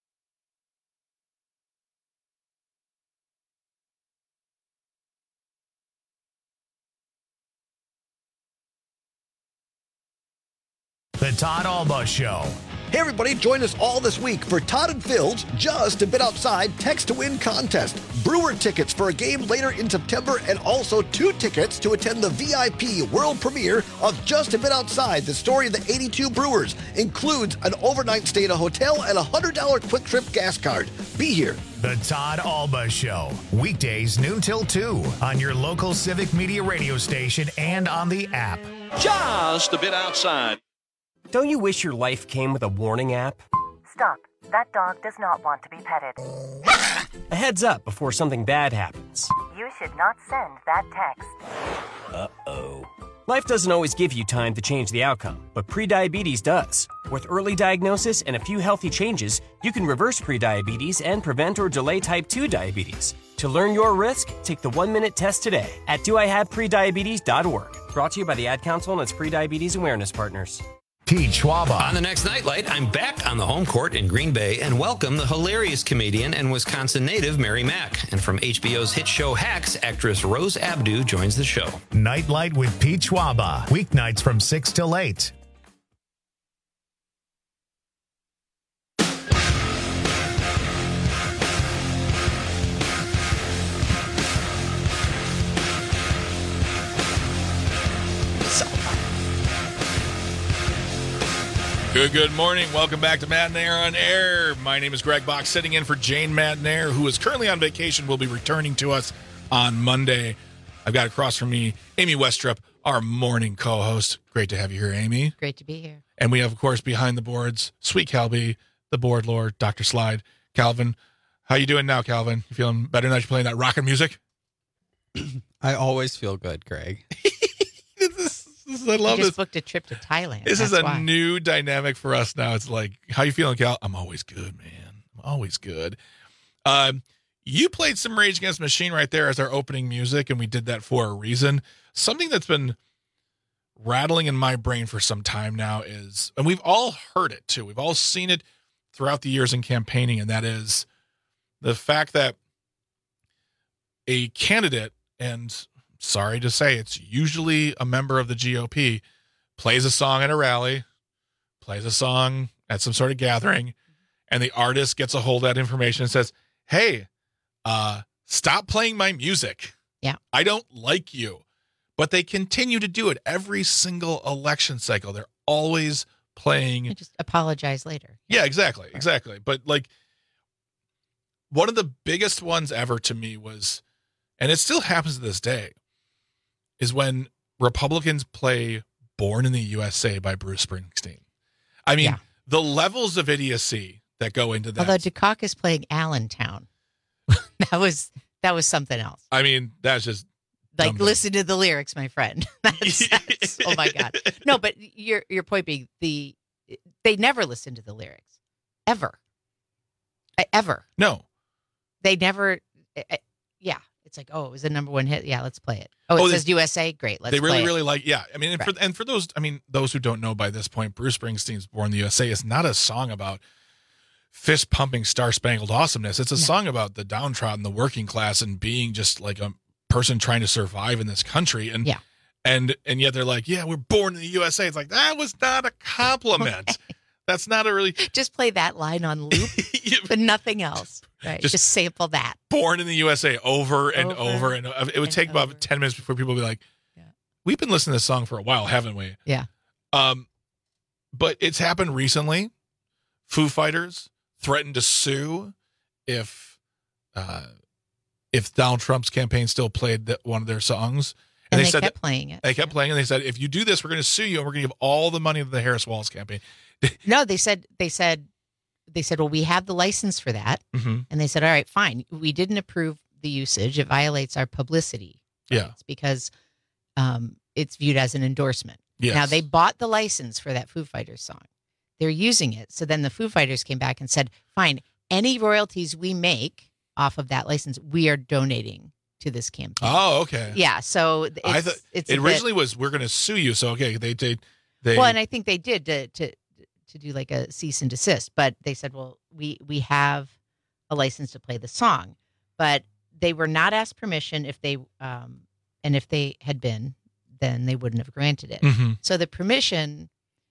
The Todd Alba Show. Hey everybody, join us all this week for Todd and Phil's Just a Bit Outside Text to Win contest. Brewer tickets for a game later in September and also two tickets to attend the V I P world premiere of Just a Bit Outside, the story of the eighty-two Brewers. Includes an overnight stay at a hotel and a one hundred dollars quick trip gas card. Be here. The Todd Alba Show. Weekdays noon till two on your local Civic Media radio station and on the app. Just a Bit Outside. Don't you wish your life came with a warning app? Stop. That dog does not want to be petted. A heads up before something bad happens. You should not send that text. Uh-oh. Life doesn't always give you time to change the outcome, but prediabetes does. With early diagnosis and a few healthy changes, you can reverse prediabetes and prevent or delay type two diabetes. To learn your risk, take the one-minute test today at do I have prediabetes dot org. Brought to you by the Ad Council and its prediabetes awareness partners. Pete Schwaba. On the next Nightlight, I'm back on the home court in Green Bay and welcome the hilarious comedian and Wisconsin native Mary Mack. And from H B O's hit show Hacks, actress Rose Abdu joins the show. Nightlight with Pete Schwaba. Weeknights from six till eight. Good, good morning. Welcome back to Matt and Air on Air. My name is Greg Bach, sitting in for Jane Madnair, who is currently on vacation, will be returning to us on Monday. I've got across from me Amy Westrup, our morning co-host. Great to have you here, Amy. Great to be here. And we have, of course, behind the boards, Sweet Calby, the board lord, Doctor Slide, Calvin. How you doing now, Calvin? You feeling better now that you're playing that rockin' music? I always feel good, Greg. this, this, I love you just this. booked a trip to Thailand. This That's is a why. new dynamic for us now. It's like, how you feeling, Cal? I'm always good, man. I'm always good. Um, you played some Rage Against the Machine right there as our opening music, and we did that for a reason. Something that's been rattling in my brain for some time now is, and we've all heard it too. We've all seen it throughout the years in campaigning, and that is the fact that a candidate, and sorry to say, it's usually a member of the G O P, plays a song at a rally, plays a song at some sort of gathering, and the artist gets a hold of that information and says, hey, uh, stop playing my music. Yeah. I don't like you. But they continue to do it every single election cycle. They're always playing. You just apologize later. Yeah, exactly. Exactly. But like one of the biggest ones ever to me was, and it still happens to this day, is when Republicans play Born in the U S A by Bruce Springsteen. I mean, Yeah. the levels of idiocy that go into that. Although Dukakis playing Allentown, that was that was something else. I mean, that's just Like, dumb. listen to the lyrics, my friend. That's, that's, oh my God. No, but your your point being the they never listen to the lyrics, ever, E- ever. No, they never. eh, eh, Yeah, it's like, oh, it was a number one hit. Yeah, let's play it. Oh, it Oh, they- says U S A. Great, let's. they really, play it. really like, yeah. I mean, and, Right. for, and for those, I mean, those who don't know by this point, Bruce Springsteen's Born in the U S A is not a song about fist pumping Star Spangled Awesomeness. It's a song about the downtrodden, the working class, and being just like a person trying to survive in this country. And yeah, and and yet they're like, yeah, we're born in the U S A. It's like, that was not a compliment. That's not a really just play that line on loop, but nothing else. Right, Just- just, sample that. Born in the U S A over and over, Over and over. It would and take about over. ten minutes before people would be like, we've been listening to this song for a while, haven't we? Yeah. Um, but it's happened recently. Foo Fighters threatened to sue if uh, if Donald Trump's campaign still played that one of their songs. And they said kept that- playing it. They kept playing it. And they said, if you do this, we're going to sue you, and we're going to give all the money to the Harris Walls campaign. No, they said they said they said, well, we have the license for that, Mhm. and they said, all right, fine. We didn't approve the usage. It violates our publicity Yeah. rights because um, it's viewed as an endorsement. Yes. Now they bought the license for that Foo Fighters song. They're using it. So then the Foo Fighters came back and said, fine, any royalties we make off of that license, we are donating to this campaign. Oh, okay. Yeah. So it's, I thought it's it a bit- originally was, we're going to sue you. So, okay, they they, they well, and I think they did to to to do like a cease and desist, but they said, well, we we have a license to play the song, but they were not asked permission. If they um and if they had been, then they wouldn't have granted it. Mhm. So the permission.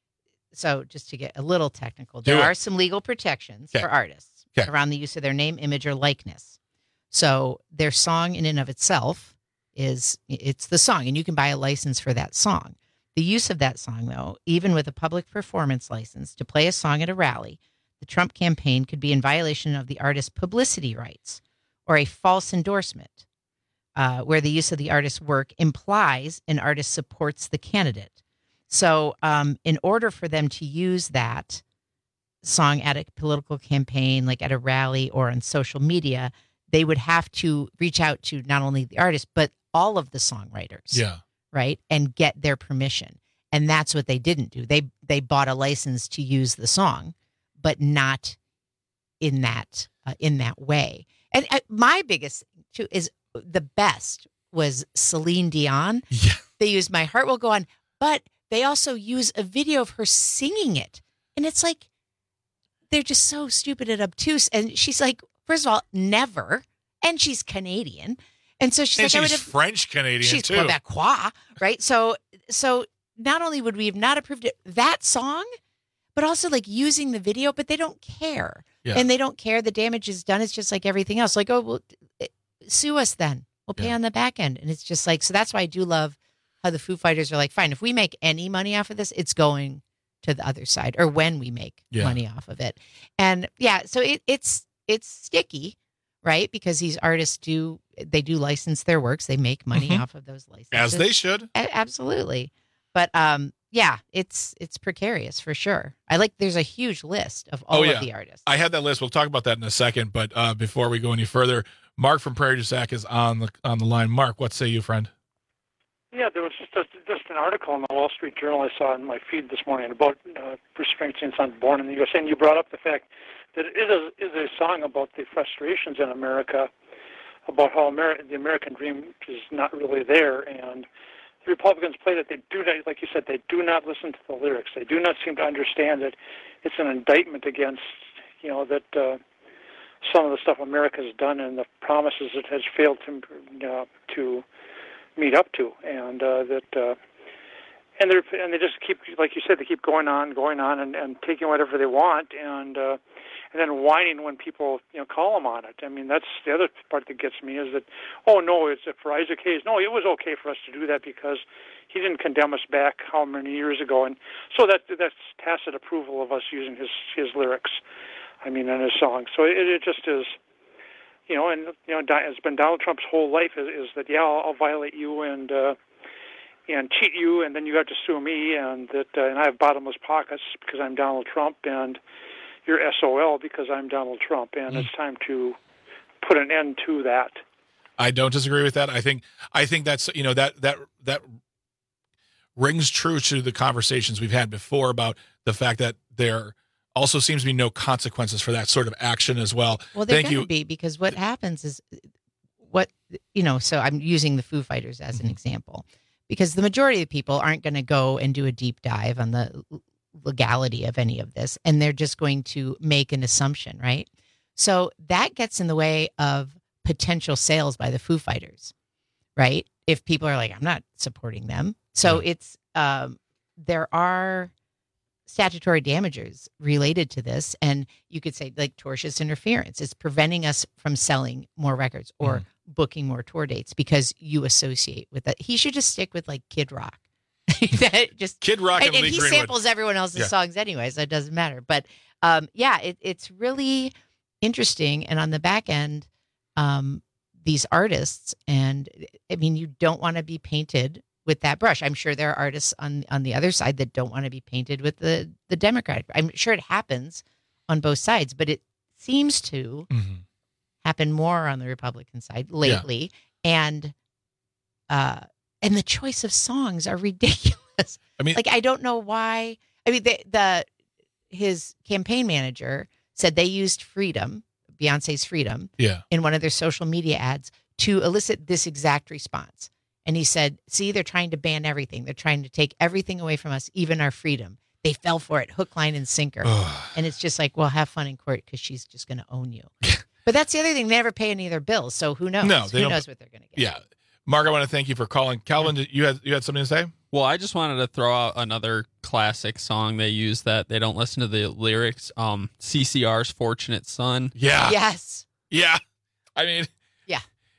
So just to get a little technical, there Do it. are some legal protections Okay. for artists Okay. around the use of their name, image, or likeness. So their song in and of itself is it's the song, and you can buy a license for that song. The use of that song, though, even with a public performance license to play a song at a rally, the Trump campaign could be in violation of the artist's publicity rights or a false endorsement, uh, where the use of the artist's work implies an artist supports the candidate. So um, in order for them to use that song at a political campaign, like at a rally or on social media, they would have to reach out to not only the artist, but all of the songwriters. Yeah. Right. And get their permission. And that's what they didn't do. They they bought a license to use the song, but not in that uh, in that way. And uh, my biggest too is the best was Celine Dion. Yeah. They used My Heart Will Go On, but they also use a video of her singing it. And it's like, they're just so stupid and obtuse. And she's like, first of all, never. And she's Canadian. And so she's and like, I would she's have. French Canadian She's too. Quebecois, right? So, so not only would we have not approved it, that song, but also like using the video, but they don't care. Yeah. And they don't care. The damage is done. It's just like everything else. Like, oh, well, it- sue us then. We'll pay Yeah. on the back end. And it's just like, so that's why I do love how the Foo Fighters are like, fine, if we make any money off of this, it's going to the other side, or when we make Yeah. money off of it. And yeah, so it, it's it's sticky, right? Because these artists do they do license their works, they make money Mhm. off of those licenses, As they should. A- absolutely. But um, yeah, it's it's precarious for sure. I like there's a huge list of all oh, yeah. of the artists. I had that list. We'll talk about that in a second. But uh, before we go any further, Mark from Prairie du Sac is on the on the line. Mark, what say you, friend? Yeah, there was just, just an article in the Wall Street Journal I saw in my feed this morning about uh, Bruce Springsteen's son, Born in the U S A, and you brought up the fact that it is, is a song about the frustrations in America, about how Ameri- the American dream is not really there, and the Republicans play that. They do not, like you said, they do not listen to the lyrics. They do not seem to understand that it's an indictment against, you know, that uh, some of the stuff America has done and the promises it has failed to uh, to meet up to, and uh, that uh, and they and they just keep, like you said, they keep going on, going on, and, and taking whatever they want, and uh, and then whining when people you know call them on it. I mean, that's the other part that gets me is that, oh no, it's for Isaac Hayes. No, it was okay for us to do that because he didn't condemn us back how many years ago, and so that that's tacit approval of us using his his lyrics. I mean, in his songs. So it, it just is. You know, and you know, it's been Donald Trump's whole life is, is that yeah, I'll, I'll violate you and uh, and cheat you, and then you have to sue me, and that uh, and I have bottomless pockets because I'm Donald Trump, and you're S O L because I'm Donald Trump, and mm. it's time to put an end to that. I don't disagree with that. I think I think that's you know that that that rings true to the conversations we've had before about the fact that there also seems to be no consequences for that sort of action as well. Well, there Thank going you. to be, because what happens is what, you know, so I'm using the Foo Fighters as Mm-hmm. an example, because the majority of people aren't going to go and do a deep dive on the legality of any of this, and they're just going to make an assumption, right? So that gets in the way of potential sales by the Foo Fighters, right? If people are like, I'm not supporting them. So Mm-hmm. it's, um, there are statutory damages related to this, and you could say like tortious interference. It's preventing us from selling more records or Mm. booking more tour dates because you associate with that. He should just stick with like Kid Rock. that just Kid Rock and, and, and Lee he Greenwood. samples everyone else's Yeah. songs anyway, so it doesn't matter. But um, yeah, it, it's really interesting. And on the back end, um, these artists, and I mean, you don't want to be painted with that brush. I'm sure there are artists on on the other side that don't want to be painted with the the Democratic. I'm sure it happens on both sides, but it seems to Mm-hmm. happen more on the Republican side lately. And uh, and the choice of songs are ridiculous. I mean, like I don't know why. I mean, the the his campaign manager said they used Freedom, Beyonce's Freedom, Yeah. in one of their social media ads to elicit this exact response. And he said, see, they're trying to ban everything. They're trying to take everything away from us, even our freedom. They fell for it, hook, line, and sinker. And it's just like, well, have fun in court because she's just going to own you. But that's the other thing. They never pay any of their bills. So who knows? No, they who don't- knows what they're going to get? Yeah. Mark, I want to thank you for calling. Calvin, did you had you had something to say? Well, I just wanted to throw out another classic song they use that they don't listen to the lyrics. Um, C C R's "Fortunate Son." Yeah. Yes. Yeah. I mean, yeah.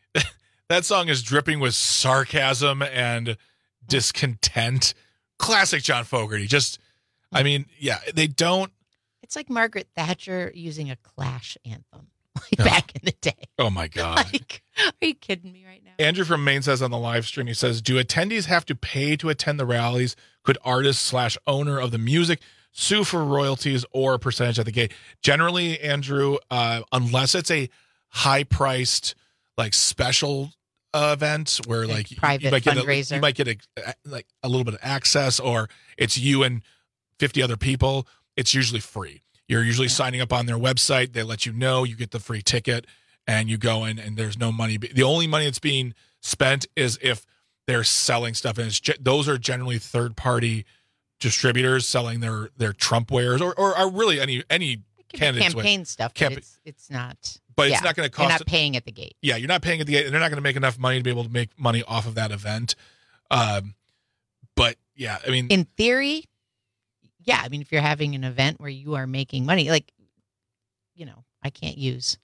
That song is dripping with sarcasm and discontent. Classic John Fogerty. Just, I mean, yeah, they don't. It's like Margaret Thatcher using a Clash anthem like back in the day. Oh, my God. Like, are you kidding me right now? Andrew from Maine says on the live stream, he says, do attendees have to pay to attend the rallies? Could artist slash owner of the music sue for royalties or a percentage at the gate? Generally, Andrew, uh, unless it's a high-priced, like, special uh, event where, like, you- private you might get fundraiser. A, you might get a, like a little bit of access, or it's you and fifty other people, it's usually free. You're usually signing up on their website. They let you know. You get the free ticket, and you go in, and there's no money. The only money that's being spent is if they're selling stuff, and it's ge- those are generally third-party distributors selling their their Trump wares, or or are really any any candidates campaign with, stuff, but Camp- it's it's not. But it's yeah, not going to You're cost. not paying at the gate. Yeah, you're not paying at the gate, and they're not going to make enough money to be able to make money off of that event. Um, but yeah, I mean, In theory, yeah. I mean, if you're having an event where you are making money, like, you know, I can't use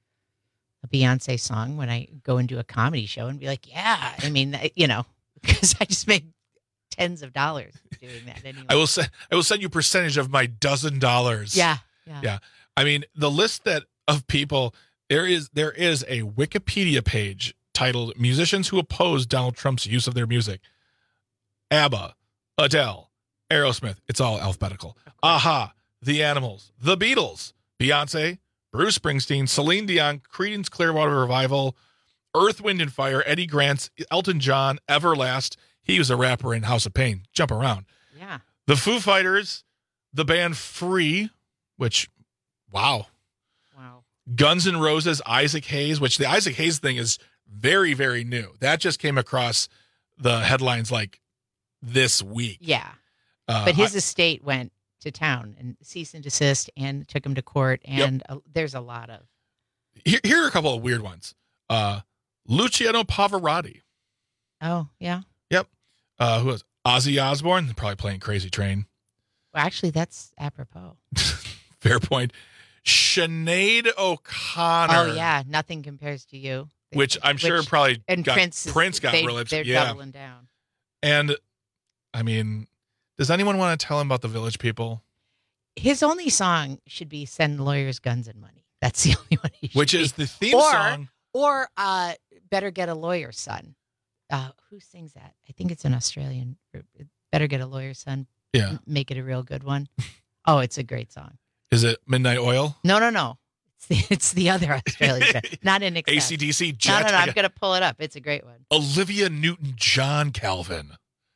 a Beyonce song when I go and do a comedy show and be like, yeah. I mean, you know, because I just made tens of dollars doing that anyway. I will say, I will send you percentage of my dozen dollars. Yeah, yeah. Yeah. I mean, the list that of people, there is there is a Wikipedia page titled Musicians Who Oppose Donald Trump's Use of Their Music. ABBA, Adele, Aerosmith, it's all alphabetical. Aha, The Animals, The Beatles, Beyonce, Bruce Springsteen, Celine Dion, Creedence Clearwater Revival, Earth, Wind and Fire, Eddie Grant, Elton John, Everlast. He was a rapper in House of Pain. Jump around. Yeah. The Foo Fighters, the band Free, which, wow. Wow. Guns N' Roses, Isaac Hayes, which the Isaac Hayes thing is very, very new. That just came across the headlines like this week. Yeah. Uh, but his I, estate went to town and cease and desist and took him to court. And yep. uh, there's a lot of. Here, here are a couple of weird ones. Uh, Luciano Pavarotti. Oh, yeah. Yep. Uh, who was Ozzy Osbourne? Probably playing Crazy Train. Well, actually, that's apropos. Fair point. Sinead O'Connor. Oh, yeah. Nothing compares to you. Which I'm sure which, probably and got, Prince, is, Prince got they, really They're yeah. doubling down. And, I mean, does anyone want to tell him about the Village People? His only song should be Send Lawyers, Guns, and Money. That's the only one he should Which be. is the theme or, song. Or uh, Better Get a Lawyer, Son. Uh, who sings that? I think it's an Australian. Better Get a Lawyer, Son. Yeah. Make it a real good one. Oh, it's a great song. Is it Midnight Oil? No, no, no. It's the, it's the other Australian band. Not in excess. A C D C, Jet. No, no, no. I'm going to pull it up. It's a great one. Olivia Newton-John Calvin.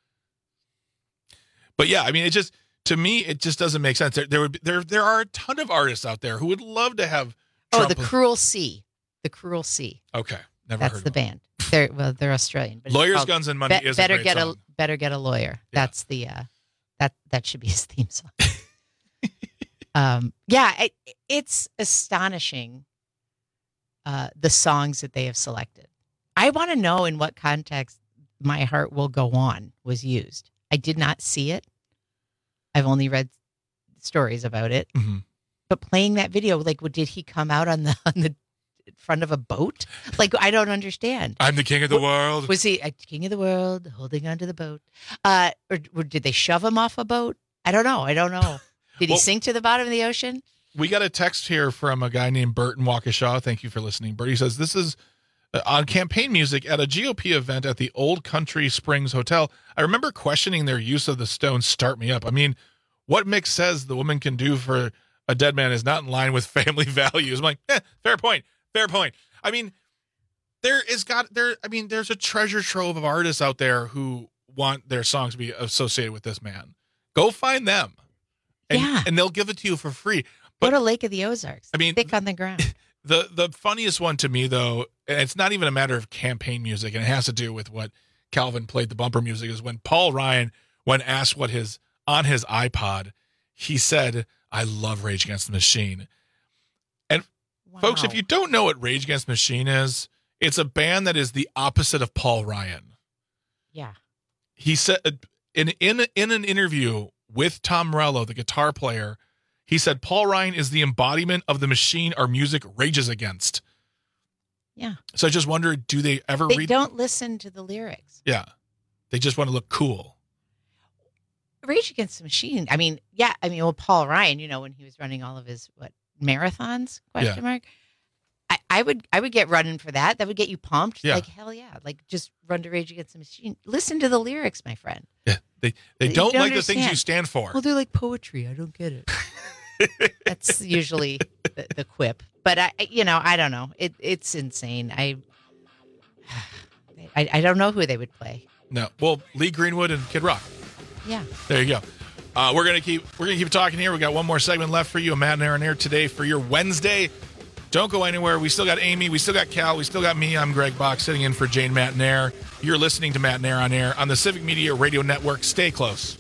But yeah, I mean, it just, to me, it just doesn't make sense. There, there would be, there, there are a ton of artists out there who would love to have. Oh, Trump the Cruel Sea. The Cruel Sea. Okay, never That's heard the of them. band. They're well, they're Australian. But Lawyers, called Guns, and Money Be- is better a great get song. a better get a lawyer. Yeah. That's the uh, that that should be his theme song. um, yeah, it, it's astonishing. Uh, the songs that they have selected. I want to know in what context "My Heart Will Go On" was used. I did not see it. I've only read stories about it. Mm-hmm. But playing that video, like, did he come out on the on the front of a boat? Like, I don't understand. I'm the king of the W- world. Was he a king of the world holding onto the boat? Uh, or, or did they shove him off a boat? I don't know. I don't know. Did Well- he sink to the bottom of the ocean? We got a text here from a guy named Burton Waukesha. Thank you for listening, Bert. He says, this is uh, on campaign music at a G O P event at the Old Country Springs Hotel. I remember questioning their use of the Stones' Start Me Up. I mean, what Mick says the woman can do for a dead man is not in line with family values. I'm like, eh, fair point. Fair point. I mean, there is got there. I mean, there's a treasure trove of artists out there who want their songs to be associated with this man. Go find them. And, Yeah. and they'll give it to you for free. Go to Lake of the Ozarks. I mean, thick on the ground. The the funniest one to me, though, and it's not even a matter of campaign music, and it has to do with what Calvin played the bumper music, is when Paul Ryan, when asked what his, on his iPod, he said, I love Rage Against the Machine. And Wow. folks, if you don't know what Rage Against the Machine is, it's a band that is the opposite of Paul Ryan. Yeah. He said in in in an interview with Tom Morello, the guitar player, he said Paul Ryan is the embodiment of the machine our music rages against. Yeah. So I just wonder, do they ever They read? don't listen to the lyrics. Yeah, they just want to look cool. Rage Against the Machine. I mean, yeah. I mean, well, Paul Ryan, you know, when he was running all of his what marathons? Question Yeah. mark. I, I would I would get running for that. That would get you pumped. Yeah. Like hell yeah. Like just run to Rage Against the Machine. Listen to the lyrics, my friend. Yeah, they they You don't don't like the things you understand. stand for. Well, they're like poetry. I don't get it. That's usually the, the quip. But I, I- you know, I don't know. It it's insane. I, I I don't know who they would play. No, well, Lee Greenwood and Kid Rock. Yeah. There you go. Uh, we're gonna keep we're gonna keep talking here. We got one more segment left for you, a Matt and Aaron here today for your Wednesday. Don't go anywhere. We still got Amy. We still got Cal. We still got me. I'm Greg Bach sitting in for Jane Matnair. You're listening to Matnair on Air on the Civic Media Radio Network. Stay close.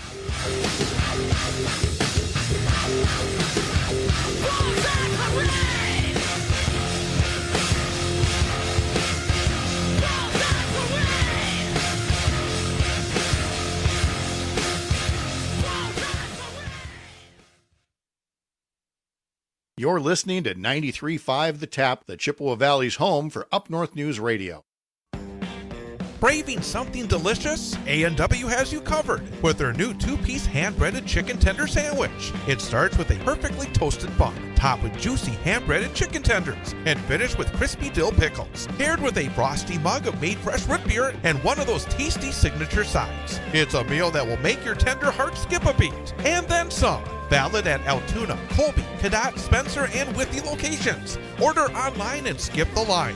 You're listening to ninety-three point five The Tap, the Chippewa Valley's home for Up North News Radio. Craving something delicious? A and W has you covered with their new two-piece hand-breaded chicken tender sandwich. It starts with a perfectly toasted bun, topped with juicy hand-breaded chicken tenders, and finished with crispy dill pickles, paired with a frosty mug of made fresh root beer and one of those tasty signature sides. It's a meal that will make your tender heart skip a beat, and then some. Valid at Altoona, Colby, Cadott, Spencer, and Whitney locations. Order online and skip the line.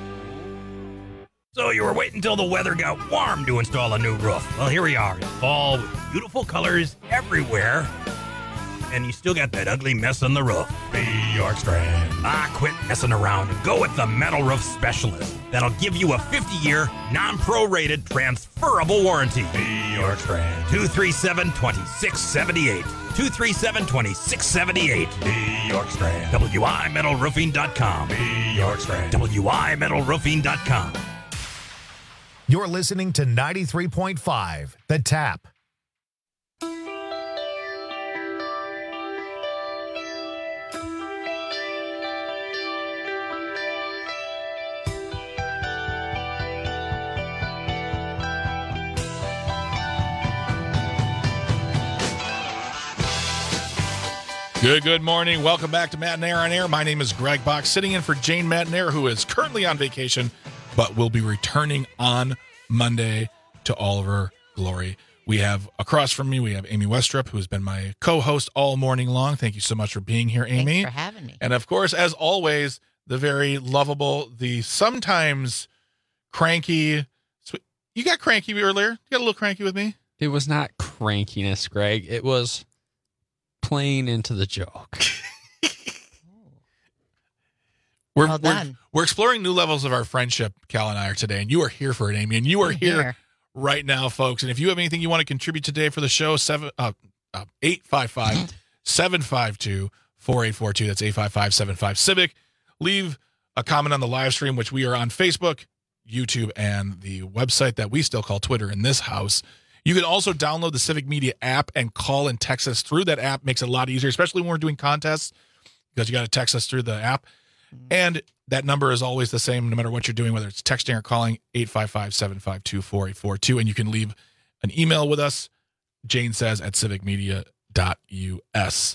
So you were waiting until the weather got warm to install a new roof. Well, here we are in fall with beautiful colors everywhere. And you still got that ugly mess on the roof. Be York Strand. Ah, quit messing around and go with the Metal Roof Specialist. That'll give you a fifty-year, non-prorated, transferable warranty. Be York Strand. two three seven, two six seven eight. two three seven, two six seven eight. Be York Strand. W I metal roofing dot com. Be York Strand. W I metal roofing dot com. You're listening to ninety-three point five, The Tap. Good, good morning. Welcome back to Matt and Air on Air. My name is Greg Bach, sitting in for Jane Matnair, who is currently on vacation, but will be returning on Monday to all of her glory. We have, across from me, we have Amy Westrup, who has been my co-host all morning long. Thank you so much for being here, Amy. Thanks for having me. And, of course, as always, the very lovable, the sometimes cranky. You got cranky earlier? You got a little cranky with me? It was not crankiness, Greg. It was playing into the joke. We're, Well we're, done. we're exploring new levels of our friendship, Cal and I are today, and you are here for it, Amy, and you are I'm here, here. right now, folks. And if you have anything you want to contribute today for the show, seven uh, uh, eight five five, seven five two, four eight four two. That's eight five five, seven five, Civic. Leave a comment on the live stream, which we are on Facebook, YouTube, and the website that we still call Twitter in this house. You can also download the Civic Media app and call and text us through that app. Makes it a lot easier, especially when we're doing contests, because you got to text us through the app. And that number is always the same no matter what you're doing, whether it's texting or calling, eight five five, seven five two, four eight four two. And you can leave an email with us, Jane says, at civic media dot U S.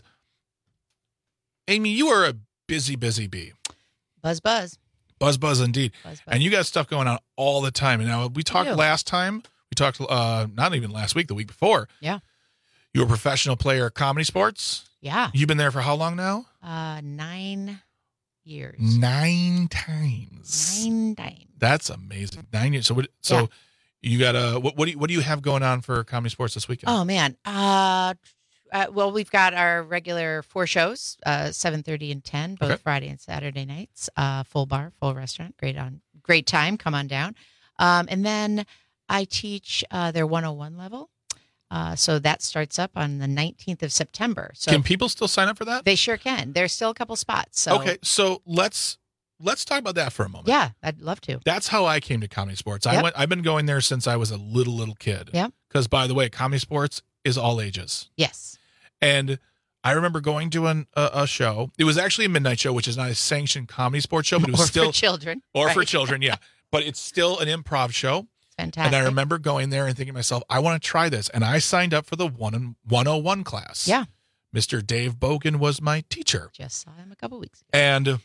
Amy, you are a busy, busy bee. Buzz, buzz. Buzz, buzz, indeed. Buzz, buzz. And you got stuff going on all the time. And now we talked do. last time. We talked, uh, not even last week, the week before. Yeah. You're a professional player of comedy sports. Yeah. You've been there for how long now? Uh, nine years. Nine times. Nine times. That's amazing. Nine years. So, what, so Yeah. you got a what? What do you, what do you have going on for comedy sports this weekend? Oh man. Uh, uh, well, we've got our regular four shows, uh, seven thirty and ten, both Okay. Friday and Saturday nights. Uh, full bar, full restaurant, great on, great time. Come on down. Um, and then I teach uh, their one oh one level. Uh, so that starts up on the nineteenth of September. So Can people still sign up for that? they sure can. There's still a couple spots. So Okay, so let's let's talk about that for a moment. yeah, I'd love to. That's how I came to comedy sports. I Yep. went. I've been going there since I was a little little kid. Yeah. Because by the way, comedy sports is all ages. Yes. And I remember going to an, a, a show. It was actually a midnight show, which is not a sanctioned comedy sports show, but it was Or still for children. or for Right. children. Yeah, but it's still an improv show. Fantastic. And I remember going there and thinking to myself, I want to try this. And I signed up for the one one oh one class. Yeah. Mister Dave Bogan was my teacher. Just saw him a couple weeks ago. And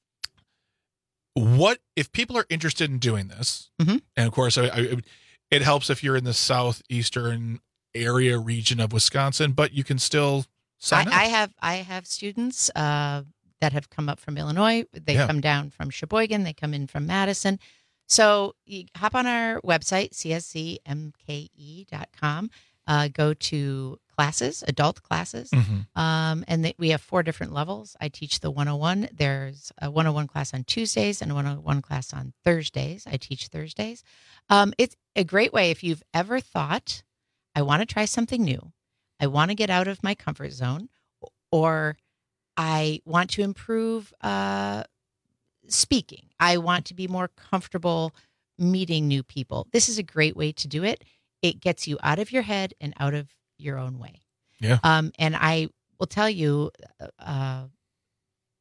what if people are interested in doing this? Mhm. And of course, I, I, it helps if you're in the southeastern area region of Wisconsin, but you can still sign I, up. I have I have students uh, that have come up from Illinois. They Yeah. come down from Sheboygan. They come in from Madison. So you hop on our website, c s c m k e dot com. Uh, go to classes, adult classes, Mhm. um, and th- we have four different levels. I teach the one oh one. There's a one oh one class on Tuesdays and a one oh one class on Thursdays. I teach Thursdays. Um, it's a great way if you've ever thought, I want to try something new. I want to get out of my comfort zone, or I want to improve uh, speaking. I want to be more comfortable meeting new people. This is a great way to do it. It gets you out of your head and out of your own way. Yeah. Um, and I will tell you, uh,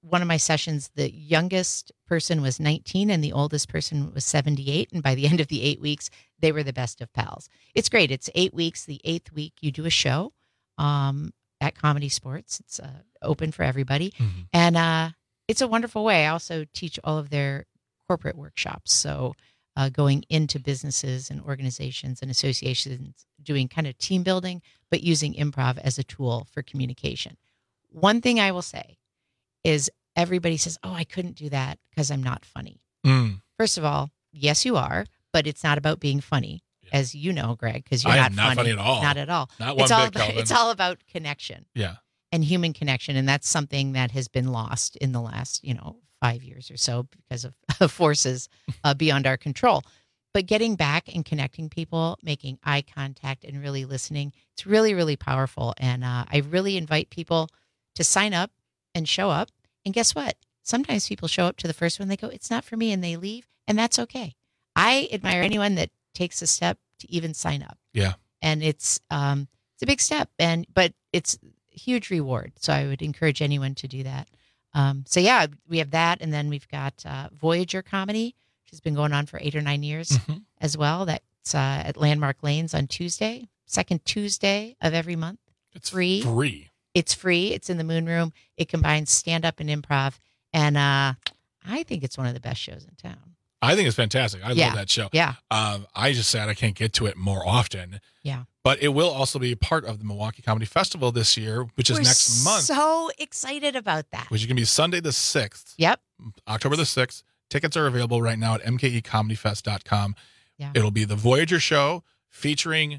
one of my sessions, the youngest person was nineteen and the oldest person was seventy-eight. And by the end of the eight weeks, they were the best of pals. It's great. It's eight weeks. The eighth week, you do a show um, at Comedy Sports. It's uh, open for everybody. Mm-hmm. And uh, it's a wonderful way. I also teach all of their corporate workshops. So uh, going into businesses and organizations and associations, doing kind of team building, but using improv as a tool for communication. One thing I will say is everybody says, oh, I couldn't do that because I'm not funny. Mm. First of all, yes, you are, but it's not about being funny, yeah. as you know, Greg, because you're I not, am not funny. funny at all. Not at all. Not one it's all bit, about, Calvin. It's all about connection. Yeah. And human connection. And that's something that has been lost in the last, you know, five years or so because of forces uh, beyond our control. But getting back and connecting people, making eye contact and really listening, it's really, really powerful. And uh, I really invite people to sign up and show up. And guess what? Sometimes people show up to the first one, they go, it's not for me, and they leave, and that's okay. I admire anyone that takes a step to even sign up. Yeah. And it's um, it's a big step, and but it's a huge reward. So I would encourage anyone to do that. Um, so yeah, we have that, and then we've got uh, Voyager Comedy, which has been going on for eight or nine years mm-hmm. as well. That's uh, at Landmark Lanes on Tuesday, second Tuesday of every month. It's free. Free. It's free. It's in the Moon Room. It combines stand-up and improv, and uh, I think it's one of the best shows in town. I think it's fantastic. I yeah. love that show. Yeah. Um, I just said I can't get to it more often. Yeah. But it will also be part of the Milwaukee Comedy Festival this year, which is We're next month. So excited about that. Which is going to be Sunday the sixth. Yep. October the sixth. Tickets are available right now at m k e comedy fest dot com. Yeah. It'll be the Voyager show featuring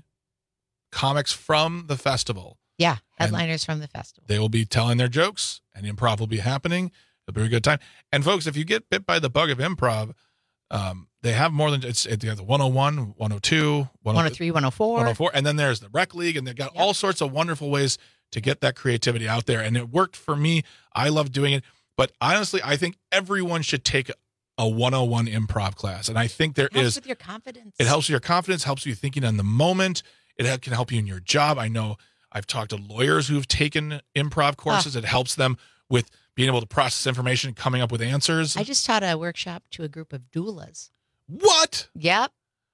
comics from the festival. Yeah, headliners and from the festival. They will be telling their jokes, and improv will be happening. It'll be a good time. And folks, if you get bit by the bug of improv, um, they have more than it's. They have the one oh one, one oh two, one oh three, one oh four, one oh four, and then there's the Rec League, and they've got yep. all sorts of wonderful ways to get that creativity out there. And it worked for me. I love doing it. But honestly, I think everyone should take a one oh one improv class. And I think there it helps is. with your confidence. It helps with your confidence, helps you thinking on the moment. It can help you in your job. I know I've talked to lawyers who've taken improv courses. Ah. It helps them with being able to process information and coming up with answers. I just taught a workshop to a group of doulas. What? Yep.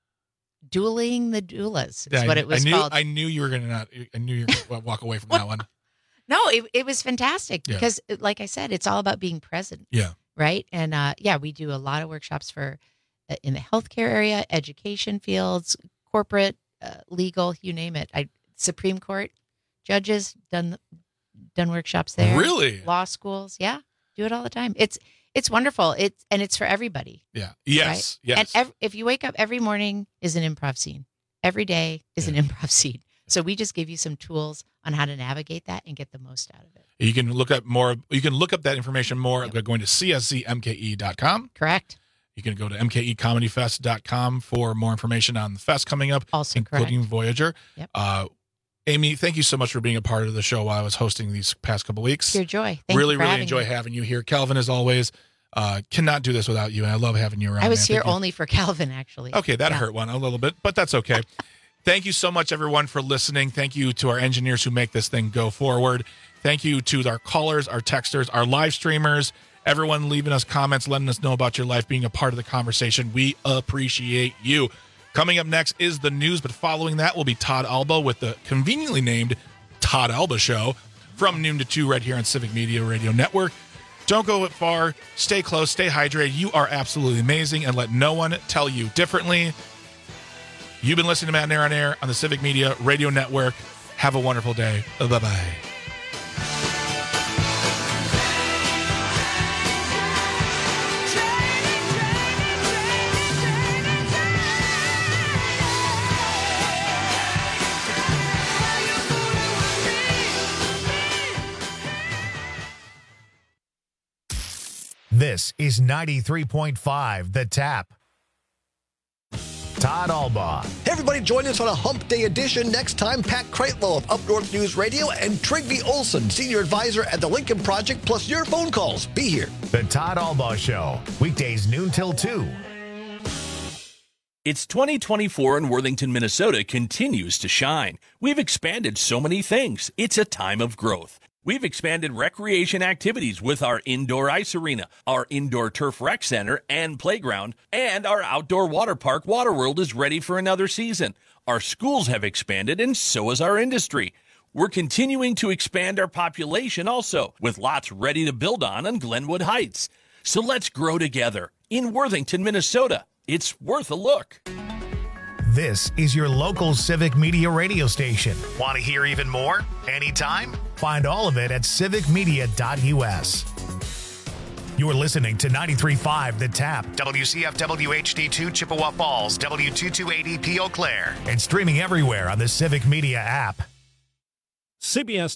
Dueling the doulas is yeah, what I, it was I knew, called. I knew you were going to not, I knew you were going to walk away from that one. No, it, it was fantastic yeah. because, like I said, it's all about being present. Yeah. Right. And uh, yeah, we do a lot of workshops for uh, in the healthcare area, education fields, corporate, uh, legal, you name it. I Supreme Court judges done done workshops there. Really? Law schools. Yeah. Do it all the time. It's it's wonderful. It's and it's for everybody. Yeah. Yes. Right? Yes. And ev- if you wake up every morning is an improv scene. Every day is yeah. an improv scene. So we just give you some tools on how to navigate that and get the most out of it. You can look up more. You can look up that information more yep. by going to c s c m k e dot com. Correct. You can go to m k e comedy fest dot com for more information on the fest coming up, also including correct. Voyager. Yep. Uh, Amy, thank you so much for being a part of the show while I was hosting these past couple weeks. It's your joy. Thank really, you for really having enjoy me. having you here. Calvin, as always, uh, cannot do this without you, and I love having you around. I was man. here Thank only you. for Calvin, actually. Okay, that yeah. hurt one a little bit, but that's okay. Thank you so much, everyone, for listening. Thank you to our engineers who make this thing go forward. Thank you to our callers, our texters, our live streamers, everyone leaving us comments, letting us know about your life, being a part of the conversation. We appreciate you. Coming up next is the news, but following that will be Todd Alba with the conveniently named Todd Alba Show from noon to two right here on Civic Media Radio Network. Don't go far. Stay close. Stay hydrated. You are absolutely amazing, and let no one tell you differently. You've been listening to Matt Nair on Air on the Civic Media Radio Network. Have a wonderful day. Bye-bye. This is ninety-three point five The Tap. Todd Alba. Hey everybody, join us on a Hump Day edition next time. Pat Kreitlow of Up North News Radio and Trygve Olson, Senior Advisor at the Lincoln Project, plus your phone calls. Be here. The Todd Alba Show, weekdays noon till two. It's twenty twenty-four and Worthington, Minnesota continues to shine. We've expanded so many things. It's a time of growth. We've expanded recreation activities with our indoor ice arena, our indoor turf rec center and playground, and our outdoor water park Waterworld is ready for another season. Our schools have expanded, and so has our industry. We're continuing to expand our population also, with lots ready to build on on Glenwood Heights. So let's grow together. In Worthington, Minnesota, it's worth a look. This is your local Civic Media radio station. Want to hear even more? Anytime? Find all of it at civic media dot u s. You're listening to ninety-three point five The Tap, W C F W H D two Chippewa Falls, W two two eight E P Eau Claire, and streaming everywhere on the Civic Media app. C B S